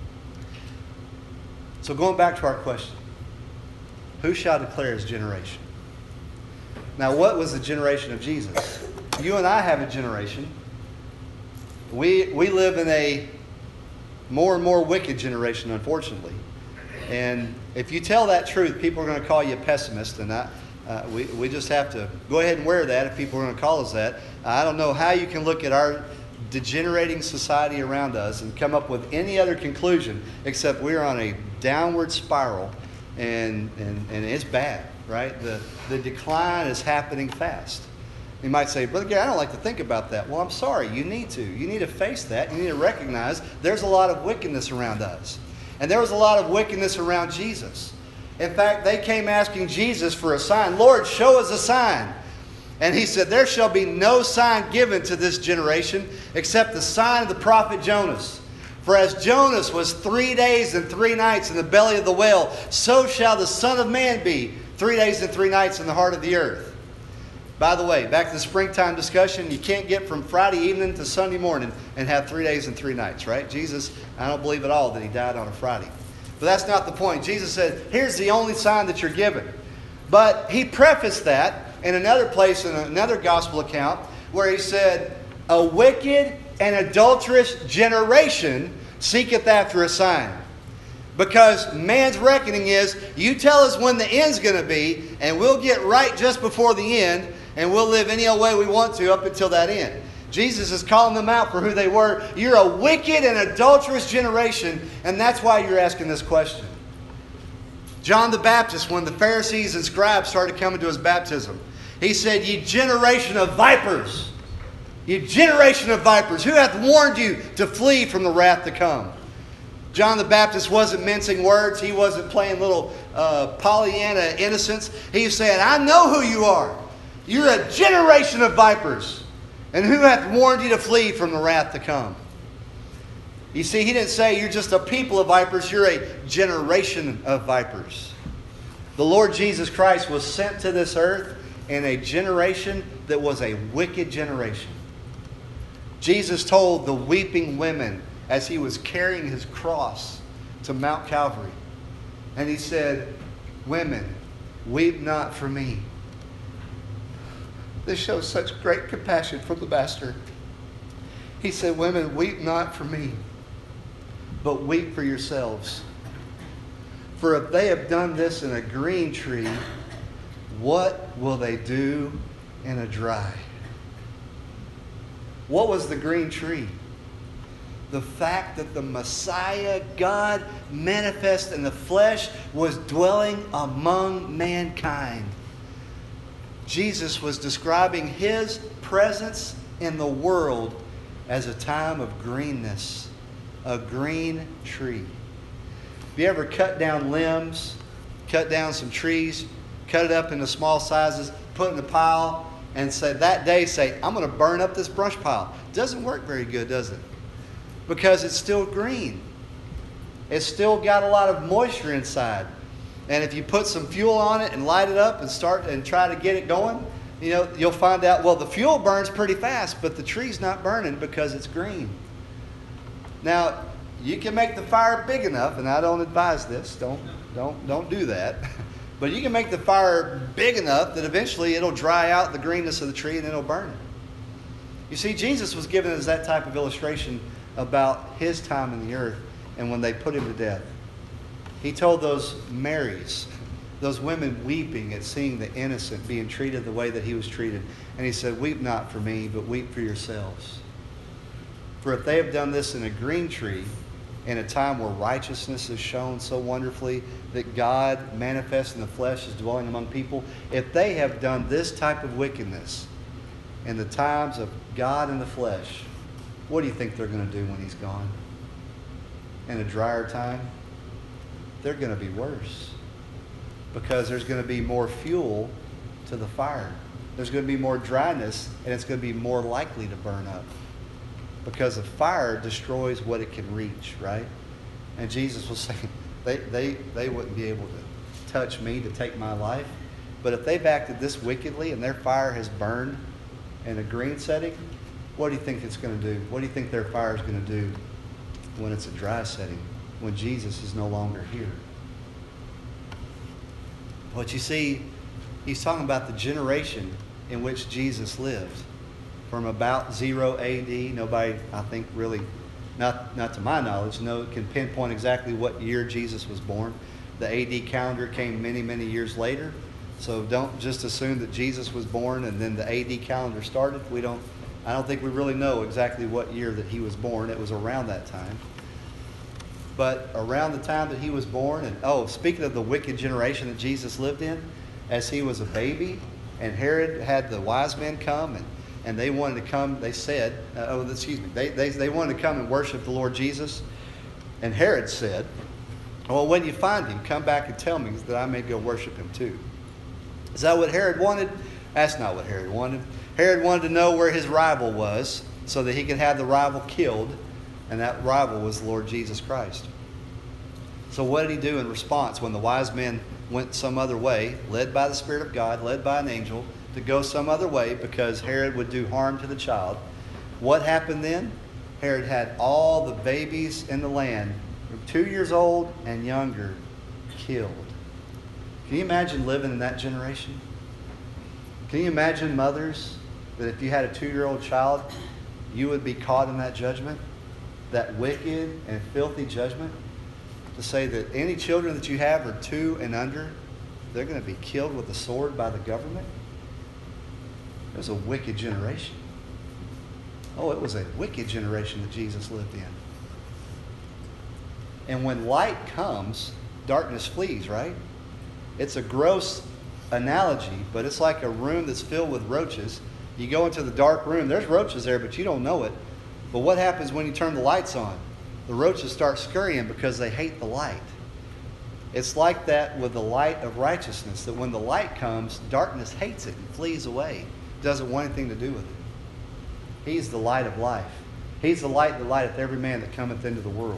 So going back to our question, who shall declare his generation? Now, what was the generation of Jesus? You and I have a generation. We, we live in a more and more wicked generation, unfortunately. And if you tell that truth, people are going to call you a pessimist. And I, Uh, we, we just have to go ahead and wear that if people are going to call us that. I don't know how you can look at our degenerating society around us and come up with any other conclusion except we're on a downward spiral, and, and, and it's bad, right? The, the decline is happening fast. You might say, Brother Gary, I don't like to think about that. Well, I'm sorry. You need to. You need to face that. You need to recognize there's a lot of wickedness around us. And there was a lot of wickedness around Jesus. In fact, they came asking Jesus for a sign. Lord, show us a sign. And he said, there shall be no sign given to this generation except the sign of the prophet Jonas. For as Jonas was three days and three nights in the belly of the whale, so shall the Son of Man be three days and three nights in the heart of the earth. By the way, back to the springtime discussion, you can't get from Friday evening to Sunday morning and have three days and three nights, right? Jesus, I don't believe at all that he died on a Friday. But that's not the point. Jesus said, here's the only sign that you're given. But he prefaced that in another place, in another gospel account, where he said, a wicked and adulterous generation seeketh after a sign. Because man's reckoning is, you tell us when the end's going to be, and we'll get right just before the end, and we'll live any old way we want to up until that end. Jesus is calling them out for who they were. You're a wicked and adulterous generation, and that's why you're asking this question. John the Baptist, when the Pharisees and scribes started coming to his baptism, he said, ye generation of vipers, ye generation of vipers, who hath warned you to flee from the wrath to come? John the Baptist wasn't mincing words. He wasn't playing little uh, Pollyanna innocence. He said, I know who you are. You're a generation of vipers. And who hath warned you to flee from the wrath to come? You see, he didn't say you're just a people of vipers. You're a generation of vipers. The Lord Jesus Christ was sent to this earth in a generation that was a wicked generation. Jesus told the weeping women as he was carrying his cross to Mount Calvary. And he said, women, weep not for me. This shows such great compassion from the Master. He said, women, weep not for me, but weep for yourselves. For if they have done this in a green tree, what will they do in a dry? What was the green tree? The fact that the Messiah, God manifest in the flesh, was dwelling among mankind. Jesus was describing his presence in the world as a time of greenness, a green tree. Have you ever cut down limbs, cut down some trees, cut it up into small sizes, put it in a pile, and say that day, say, I'm going to burn up this brush pile? Doesn't work very good, does it? Because it's still green. It's still got a lot of moisture inside. And if you put some fuel on it and light it up and start and try to get it going, you know, you'll find out, well, the fuel burns pretty fast, but the tree's not burning because it's green. Now, you can make the fire big enough, and I don't advise this. Don't, don't, don't do that. But you can make the fire big enough that eventually it'll dry out the greenness of the tree and it'll burn it. You see, Jesus was giving us that type of illustration about his time in the earth and when they put him to death. He told those Marys, those women weeping at seeing the innocent being treated the way that he was treated. And he said, weep not for me, but weep for yourselves. For if they have done this in a green tree, in a time where righteousness is shown so wonderfully, that God manifest in the flesh is dwelling among people, if they have done this type of wickedness in the times of God in the flesh, what do you think they're going to do when he's gone? In a drier time? They're going to be worse. Because there's going to be more fuel to the fire. There's going to be more dryness, and it's going to be more likely to burn up. Because the fire destroys what it can reach, right? And Jesus was saying, they, they, they wouldn't be able to touch me to take my life. But if they've acted this wickedly and their fire has burned in a green setting, what do you think it's going to do? What do you think their fire is going to do when it's a dry setting, when Jesus is no longer here? What you see, he's talking about the generation in which Jesus lived. From about zero A D, nobody, I think, really, not, not to my knowledge, no, can pinpoint exactly what year Jesus was born. The A D calendar came many, many years later. So don't just assume that Jesus was born and then the A D calendar started. We don't, I don't think we really know exactly what year that he was born. It was around that time. But around the time that he was born, and oh, speaking of the wicked generation that Jesus lived in, as he was a baby, and Herod had the wise men come, and, and they wanted to come, they said, uh, oh, excuse me, they, they, they wanted to come and worship the Lord Jesus. And Herod said, well, when you find him, come back and tell me that I may go worship him too. Is that what Herod wanted? That's not what Herod wanted. Herod wanted to know where his rival was so that he could have the rival killed. And that rival was the Lord Jesus Christ. So what did he do in response when the wise men went some other way, led by the Spirit of God, led by an angel, to go some other way because Herod would do harm to the child? What happened then? Herod had all the babies in the land, from two years old and younger, killed. Can you imagine living in that generation? Can you imagine mothers that if you had a two-year-old child, you would be caught in that judgment? That wicked and filthy judgment, to say that any children that you have are two and under, they're going to be killed with a sword by the government. It was a wicked generation. Oh, it was a wicked generation that Jesus lived in. And when light comes, darkness flees, right? It's a gross analogy, but it's like a room that's filled with roaches. You go into the dark room, there's roaches there, but you don't know it. But what happens when you turn the lights on? The roaches start scurrying because they hate the light. It's like that with the light of righteousness, that when the light comes, darkness hates it and flees away. Doesn't want anything to do with it. He's the light of life. He's the light that lighteth every man that cometh into the world.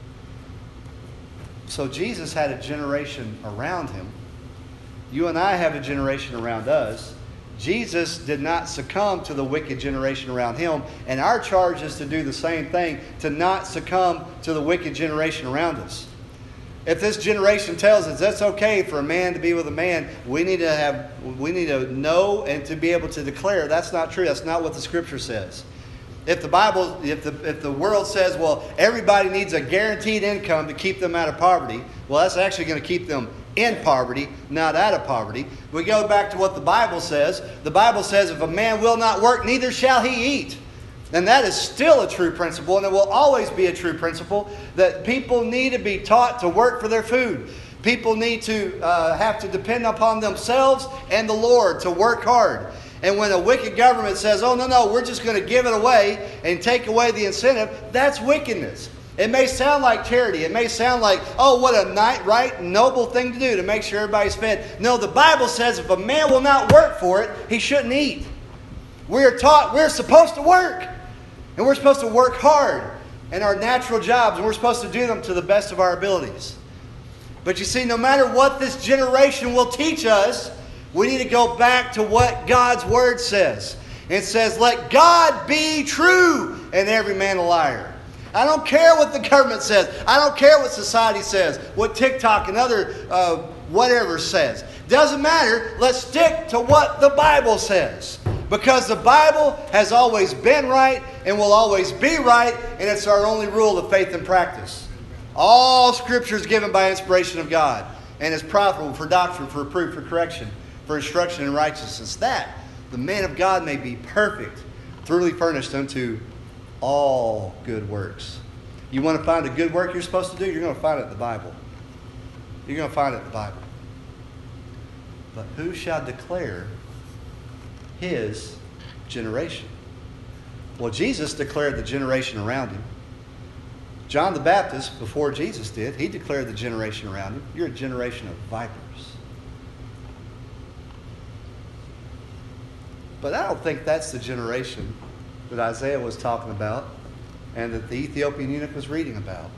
So Jesus had a generation around him. You and I have a generation around us. Jesus did not succumb to the wicked generation around him, and our charge is to do the same thing, to not succumb to the wicked generation around us. If this generation tells us that's okay for a man to be with a man, we need to have, we need to know and to be able to declare that's not true. That's not what the Scripture says. If the Bible, if the if the world says, well, everybody needs a guaranteed income to keep them out of poverty, well, that's actually going to keep them in poverty, not out of poverty. We go back to what the Bible says. The Bible says, if a man will not work, neither shall he eat. And that is still a true principle, and it will always be a true principle, that people need to be taught to work for their food. People need to uh, have to depend upon themselves and the Lord to work hard. And when a wicked government says, oh, no, no, we're just going to give it away and take away the incentive, that's wickedness. It may sound like charity. It may sound like, oh, what a nice, right, noble thing to do to make sure everybody's fed. No, the Bible says if a man will not work for it, he shouldn't eat. We are taught we're supposed to work. And we're supposed to work hard in our natural jobs. And we're supposed to do them to the best of our abilities. But you see, no matter what this generation will teach us, we need to go back to what God's Word says. It says, let God be true and every man a liar. I don't care what the government says. I don't care what society says, what TikTok and other uh, whatever says. Doesn't matter. Let's stick to what the Bible says. Because the Bible has always been right and will always be right, and it's our only rule of faith and practice. All Scripture is given by inspiration of God and is profitable for doctrine, for reproof, for correction, for instruction in righteousness, that the man of God may be perfect, thoroughly furnished unto all good works. You want to find a good work you're supposed to do? You're going to find it in the Bible. You're going to find it in the Bible. But who shall declare his generation? Well, Jesus declared the generation around him. John the Baptist, before Jesus did, he declared the generation around him. You're a generation of vipers. But I don't think that's the generation that Isaiah was talking about and that the Ethiopian eunuch was reading about.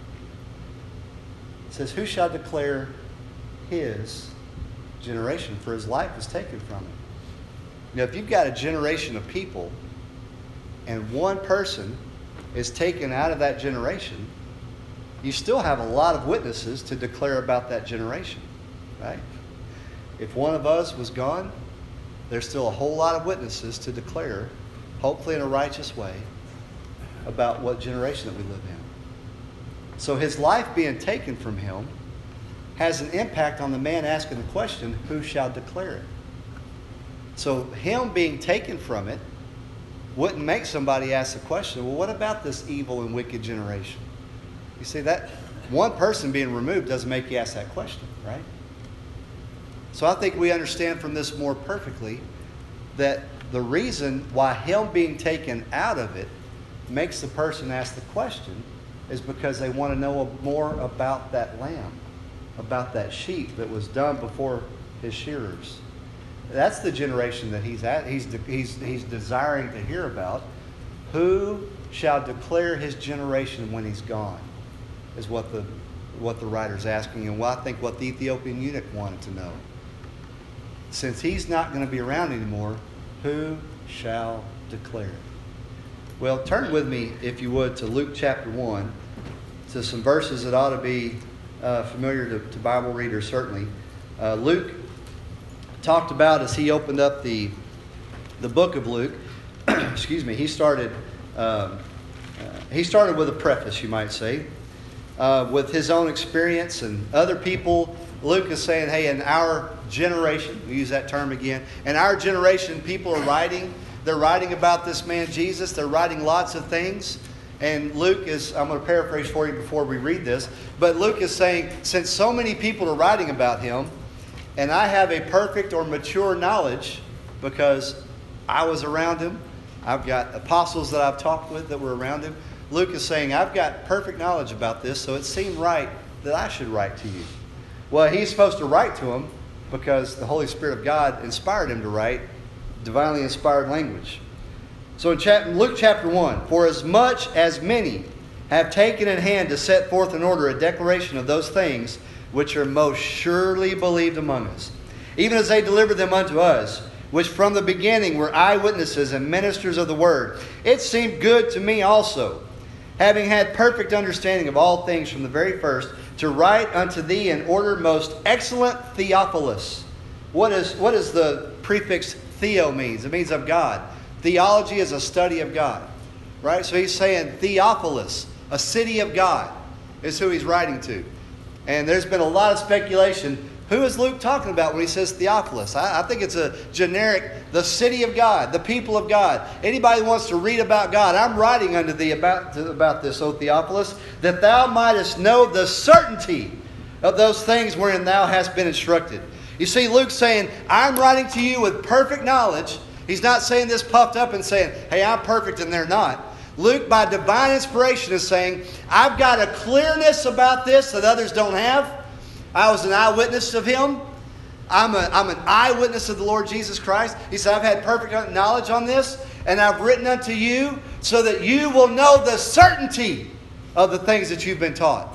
It says, who shall declare his generation? For his life is taken from him. Now, if you've got a generation of people and one person is taken out of that generation, you still have a lot of witnesses to declare about that generation, right? If one of us was gone, there's still a whole lot of witnesses to declare, hopefully in a righteous way, about what generation that we live in. So his life being taken from him has an impact on the man asking the question, who shall declare it? So him being taken from it wouldn't make somebody ask the question, well, what about this evil and wicked generation? You see, that one person being removed doesn't make you ask that question, right? So I think we understand from this more perfectly that the reason why him being taken out of it makes the person ask the question is because they want to know more about that lamb, about that sheep that was done before his shearers. That's the generation that he's at. He's, he's, he's desiring to hear about. Who shall declare his generation when he's gone? Is what the, what the writer's asking, and what I think what the Ethiopian eunuch wanted to know. Since he's not going to be around anymore, who shall declare it? Well, turn with me, if you would, to Luke chapter one, to some verses that ought to be uh, familiar to, to Bible readers, certainly. Uh, Luke talked about, as he opened up the, the book of Luke, excuse me, he started, um, uh, he started with a preface, you might say, uh, with his own experience and other people. Luke is saying, hey, in our generation, we use that term again, in our generation, people are writing, they're writing about this man Jesus, they're writing lots of things. And Luke is, I'm going to paraphrase for you before we read this, but Luke is saying, since so many people are writing about him, and I have a perfect or mature knowledge because I was around him, I've got apostles that I've talked with that were around him, Luke is saying, I've got perfect knowledge about this, so it seemed right that I should write to you. Well, he's supposed to write to him because the Holy Spirit of God inspired him to write divinely inspired language. So in chapter, Luke chapter one, for as much as many have taken in hand to set forth in order a declaration of those things which are most surely believed among us, even as they delivered them unto us, which from the beginning were eyewitnesses and ministers of the word, it seemed good to me also, having had perfect understanding of all things from the very first, to write unto thee in order most excellent Theophilus. What is, what is the prefix theo means? It means of God. Theology is a study of God. Right? So he's saying Theophilus, a city of God, is who he's writing to. And there's been a lot of speculation. Who is Luke talking about when he says Theophilus? I, I think it's a generic, the city of God, the people of God. Anybody who wants to read about God, I'm writing unto thee about, about this, O Theophilus, that thou mightest know the certainty of those things wherein thou hast been instructed. You see, Luke's saying, I'm writing to you with perfect knowledge. He's not saying this puffed up and saying, hey, I'm perfect and they're not. Luke, by divine inspiration, is saying, I've got a clearness about this that others don't have. I was an eyewitness of Him. I'm, a, I'm an eyewitness of the Lord Jesus Christ. He said, I've had perfect knowledge on this, and I've written unto you so that you will know the certainty of the things that you've been taught.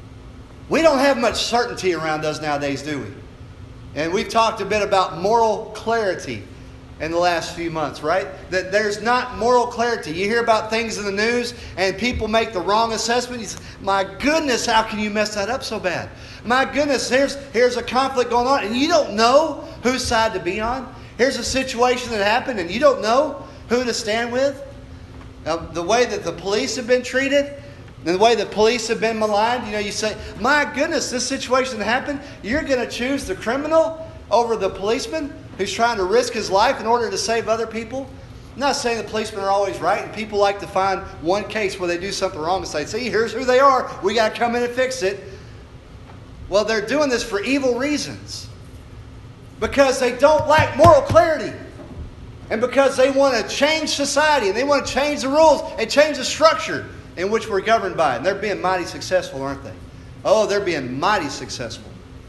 We don't have much certainty around us nowadays, do we? And we've talked a bit about moral clarity in the last few months, right? That there's not moral clarity. You hear about things in the news and people make the wrong assessment. You say, my goodness, how can you mess that up so bad? My goodness, here's, here's a conflict going on and you don't know whose side to be on. Here's a situation that happened and you don't know who to stand with. Now, the way that the police have been treated, and the way the police have been maligned, you know, you say, my goodness, this situation that happened, you're going to choose the criminal over the policeman who's trying to risk his life in order to save other people. I'm not saying the policemen are always right, and people like to find one case where they do something wrong and say, see, here's who they are. We got to come in and fix it. Well, they're doing this for evil reasons. Because they don't lack moral clarity. And because they want to change society, and they want to change the rules and change the structure in which we're governed by. And they're being mighty successful, aren't they? Oh, they're being mighty successful.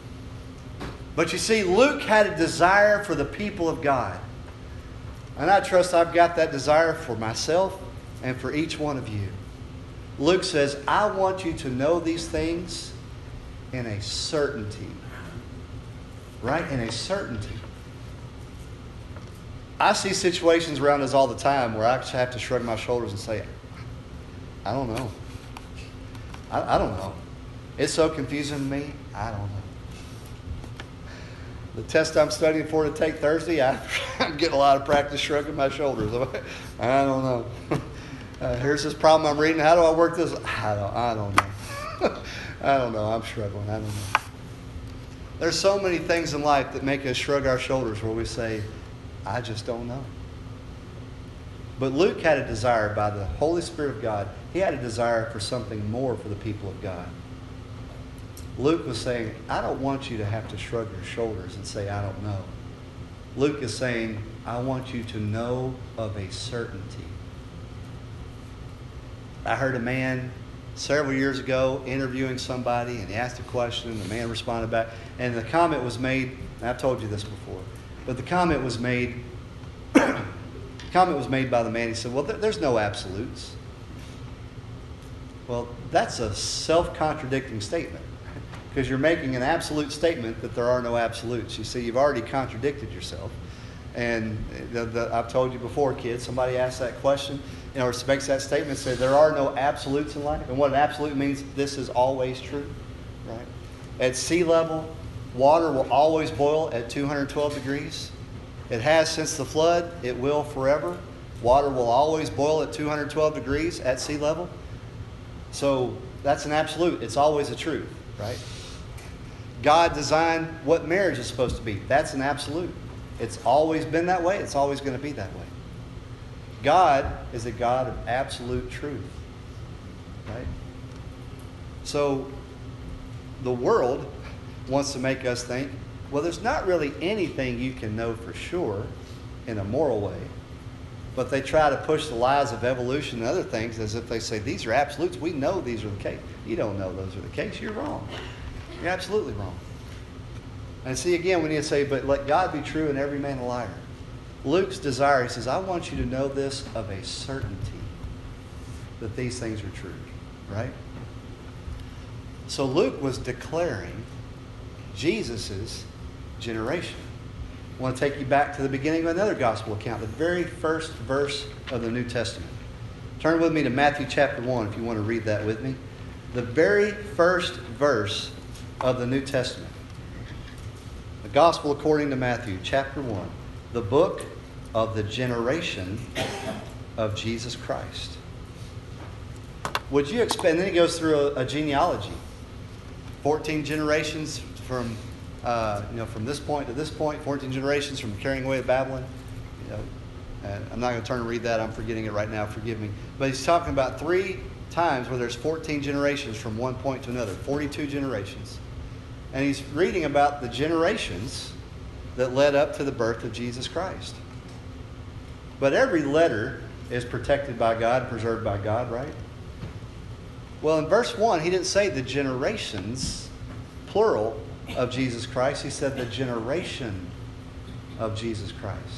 But you see, Luke had a desire for the people of God. And I trust I've got that desire for myself and for each one of you. Luke says, I want you to know these things in a certainty. Right? In a certainty. I see situations around us all the time where I just have to shrug my shoulders and say, I don't know. I, I don't know. It's so confusing to me. I don't know. The test I'm studying for to take Thursday, I, I'm getting a lot of practice shrugging my shoulders. I don't know. Uh, here's this problem I'm reading. How do I work this? I don't, I don't know. I don't know. I'm struggling. I don't know. There's so many things in life that make us shrug our shoulders where we say, I just don't know. But Luke had a desire by the Holy Spirit of God. He had a desire for something more for the people of God. Luke was saying, I don't want you to have to shrug your shoulders and say, I don't know. Luke is saying, I want you to know of a certainty. I heard a man several years ago interviewing somebody, and he asked a question, and the man responded back. And the comment was made, and I've told you this before, but the comment was made, comment was made by the man. He said, well, there's no absolutes. Well, that's a self-contradicting statement, because you're making an absolute statement that there are no absolutes. You see, you've already contradicted yourself. And the, the, I've told you before, kids, somebody asks that question, you know, or makes that statement, say there are no absolutes in life. And what an absolute means, this is always true, right? At sea level, water will always boil at two hundred twelve degrees. It has since the flood. It will forever. Water will always boil at two hundred twelve degrees at sea level. So that's an absolute. It's always a truth, right? God designed what marriage is supposed to be. That's an absolute. It's always been that way. It's always going to be that way. God is a God of absolute truth, right? So the world wants to make us think, well, there's not really anything you can know for sure in a moral way. But they try to push the lies of evolution and other things as if they say, these are absolutes. We know these are the case. You don't know those are the case. You're wrong. You're absolutely wrong. And see, again, we need to say, but let God be true and every man a liar. Luke's desire, he says, I want you to know this of a certainty, that these things are true, right? So Luke was declaring Jesus' generation. I want to take you back to the beginning of another gospel account, the very first verse of the New Testament. Turn with me to Matthew chapter one if you want to read that with me. The very first verse of the New Testament. The Gospel according to Matthew chapter one. The book of the generation of Jesus Christ. Would you expect, and then he goes through a, a genealogy. fourteen generations from uh, you know, from this point to this point, fourteen generations from carrying away to Babylon. You know, and I'm not going to turn and read that. I'm forgetting it right now. Forgive me. But he's talking about three times where there's fourteen generations from one point to another. forty-two generations. And he's reading about the generations that led up to the birth of Jesus Christ. But every letter is protected by God, preserved by God, right? Well, in verse one, he didn't say the generations, plural, of Jesus Christ. He said the generation of Jesus Christ.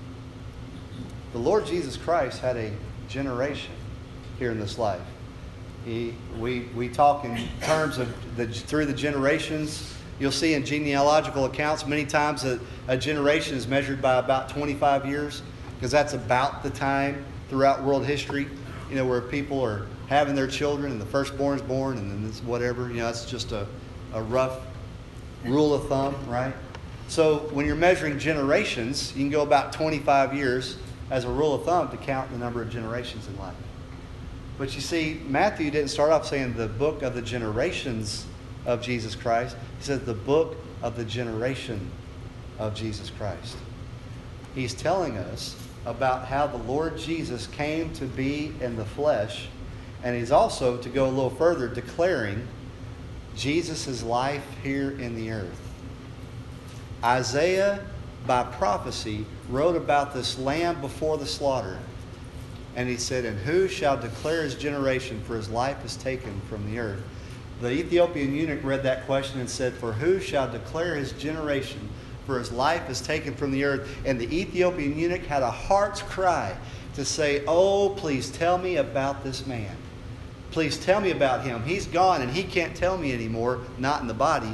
The Lord Jesus Christ had a generation here in this life. He, we, we talk in terms of the, through the generations. You'll see in genealogical accounts many times that a generation is measured by about twenty-five years, because that's about the time throughout world history, you know, where people are having their children and the firstborn is born and then it's whatever. You know, it's just a, a rough rule of thumb, right? So when you're measuring generations, you can go about twenty-five years as a rule of thumb to count the number of generations in life. But you see, Matthew didn't start off saying the book of the generations of Jesus Christ. He said the book of the generation of Jesus Christ. He's telling us about how the Lord Jesus came to be in the flesh, and he's also, to go a little further, declaring Jesus' life here in the earth. Isaiah, by prophecy, wrote about this lamb before the slaughter. And he said, and who shall declare his generation, for his life is taken from the earth? The Ethiopian eunuch read that question and said, for who shall declare his generation, for his life is taken from the earth? And the Ethiopian eunuch had a heart's cry to say, oh, please tell me about this man. Please tell me about him. He's gone and he can't tell me anymore, not in the body.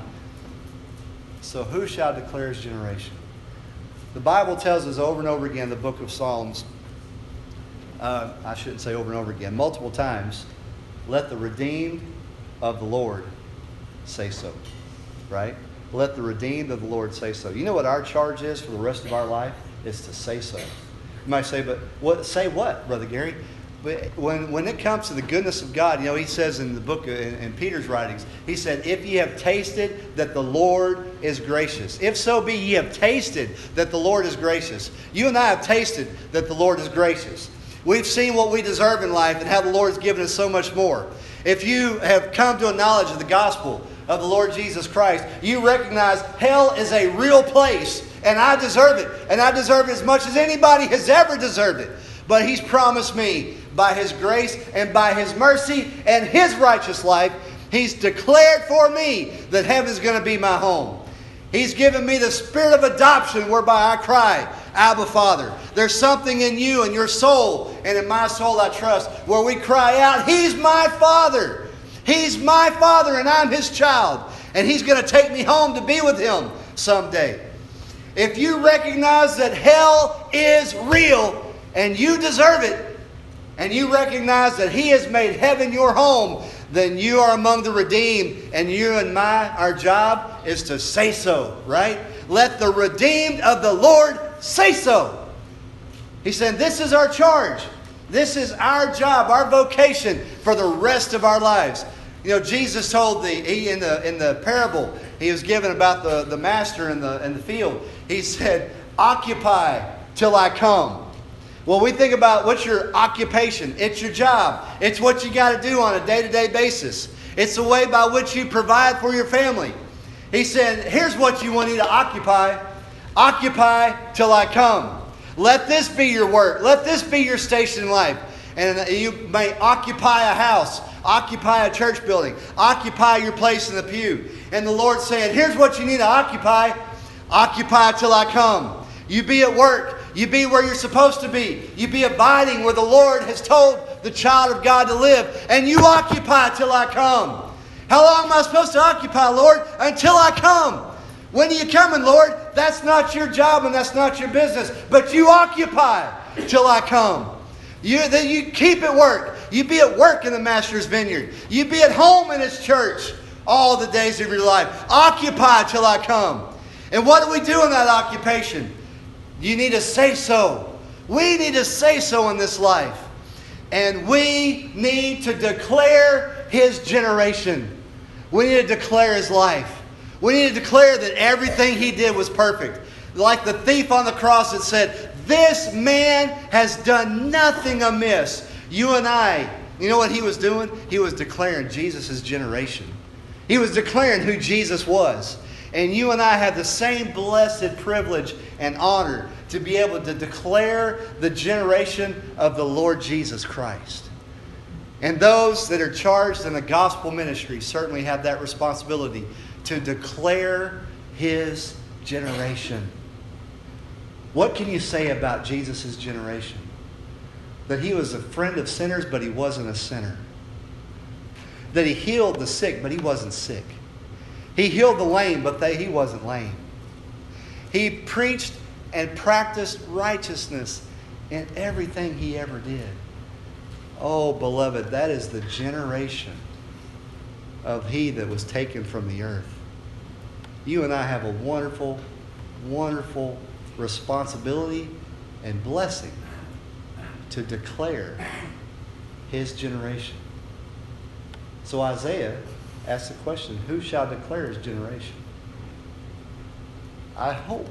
So who shall declare his generation? The Bible tells us over and over again, the book of Psalms, uh, I shouldn't say over and over again, multiple times, let the redeemed of the Lord say so, right? Let the redeemed of the Lord say so. You know what our charge is for the rest of our life? Is to say so. You might say, but what? Say what, Brother Gary? But when, when it comes to the goodness of God, you know, he says in the book, in, in Peter's writings, he said, if ye have tasted that the Lord is gracious. If so be ye have tasted that the Lord is gracious. You and I have tasted that the Lord is gracious. We've seen what we deserve in life and how the Lord has given us so much more. If you have come to a knowledge of the gospel of the Lord Jesus Christ, you recognize hell is a real place and I deserve it. And I deserve it as much as anybody has ever deserved it. But He's promised me by His grace and by His mercy and His righteous life, He's declared for me that heaven is going to be my home. He's given me the spirit of adoption whereby I cry, Abba, Father. There's something in you and your soul, and in my soul I trust, where we cry out, He's my Father. He's my Father and I'm His child. And He's going to take me home to be with Him someday. If you recognize that hell is real and you deserve it, and you recognize that He has made heaven your home, then you are among the redeemed, and you and my, our job is to say so, right? Let the redeemed of the Lord say so. He said, this is our charge. This is our job, our vocation for the rest of our lives. You know, Jesus told the, he, in the in the parable He was given about the, the master in the, in the field, He said, occupy till I come. Well, we think about what's your occupation. It's your job. It's what you got to do on a day-to-day basis. It's the way by which you provide for your family. He said, here's what you want you to occupy. Occupy till I come. Let this be your work. Let this be your station in life. And you may occupy a house, occupy a church building, occupy your place in the pew. And the Lord said, here's what you need to occupy. Occupy till I come. You be at work. You be where you're supposed to be. You be abiding where the Lord has told the child of God to live. And you occupy till I come. How long am I supposed to occupy, Lord? Until I come. When are you coming, Lord? That's not your job and that's not your business. But you occupy till I come. You, then you keep at work. You be at work in the Master's vineyard. You be at home in His church all the days of your life. Occupy till I come. And what do we do in that occupation? You need to say so. We need to say so in this life. And we need to declare His generation. We need to declare His life. We need to declare that everything He did was perfect. Like the thief on the cross that said, this man has done nothing amiss. You and I, you know what he was doing? He was declaring Jesus' generation. He was declaring who Jesus was. And you and I have the same blessed privilege and honor to be able to declare the generation of the Lord Jesus Christ. And those that are charged in the gospel ministry certainly have that responsibility to declare His generation. What can you say about Jesus' generation? That He was a friend of sinners, but He wasn't a sinner. That He healed the sick, but He wasn't sick. He healed the lame, but they, He wasn't lame. He preached and practiced righteousness in everything He ever did. Oh, beloved, that is the generation of He that was taken from the earth. You and I have a wonderful, wonderful responsibility and blessing to declare His generation. So Isaiah asks the question, who shall declare His generation? I hope,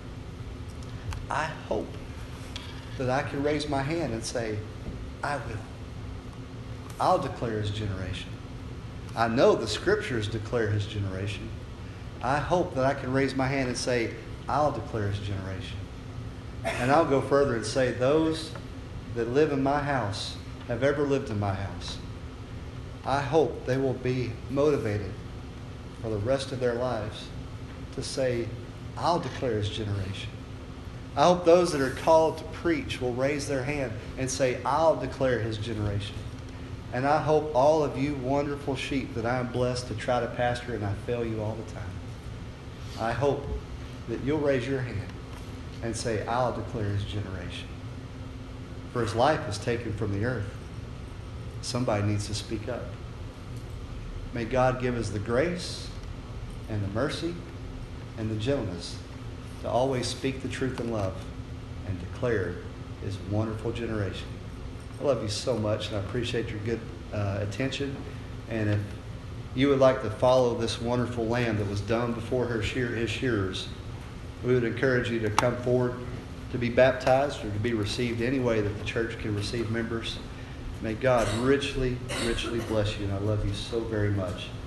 I hope that I can raise my hand and say, I will. I'll declare His generation. I know the Scriptures declare His generation. I hope that I can raise my hand and say, I'll declare His generation. And I'll go further and say, those that live in my house, have ever lived in my house, I hope they will be motivated for the rest of their lives to say, I'll declare His generation. I hope those that are called to preach will raise their hand and say, I'll declare His generation. And I hope all of you wonderful sheep that I'm blessed to try to pastor, and I fail you all the time, I hope that you'll raise your hand and say, I'll declare His generation. For His life is taken from the earth. Somebody needs to speak up. May God give us the grace and the mercy and the gentleness to always speak the truth in love and declare His wonderful generation. I love you so much, and I appreciate your good uh, attention. And if you would like to follow this wonderful lamb that was dumb before her shear, his shearers, we would encourage you to come forward to be baptized or to be received any way that the church can receive members. May God richly, richly bless you, and I love you so very much.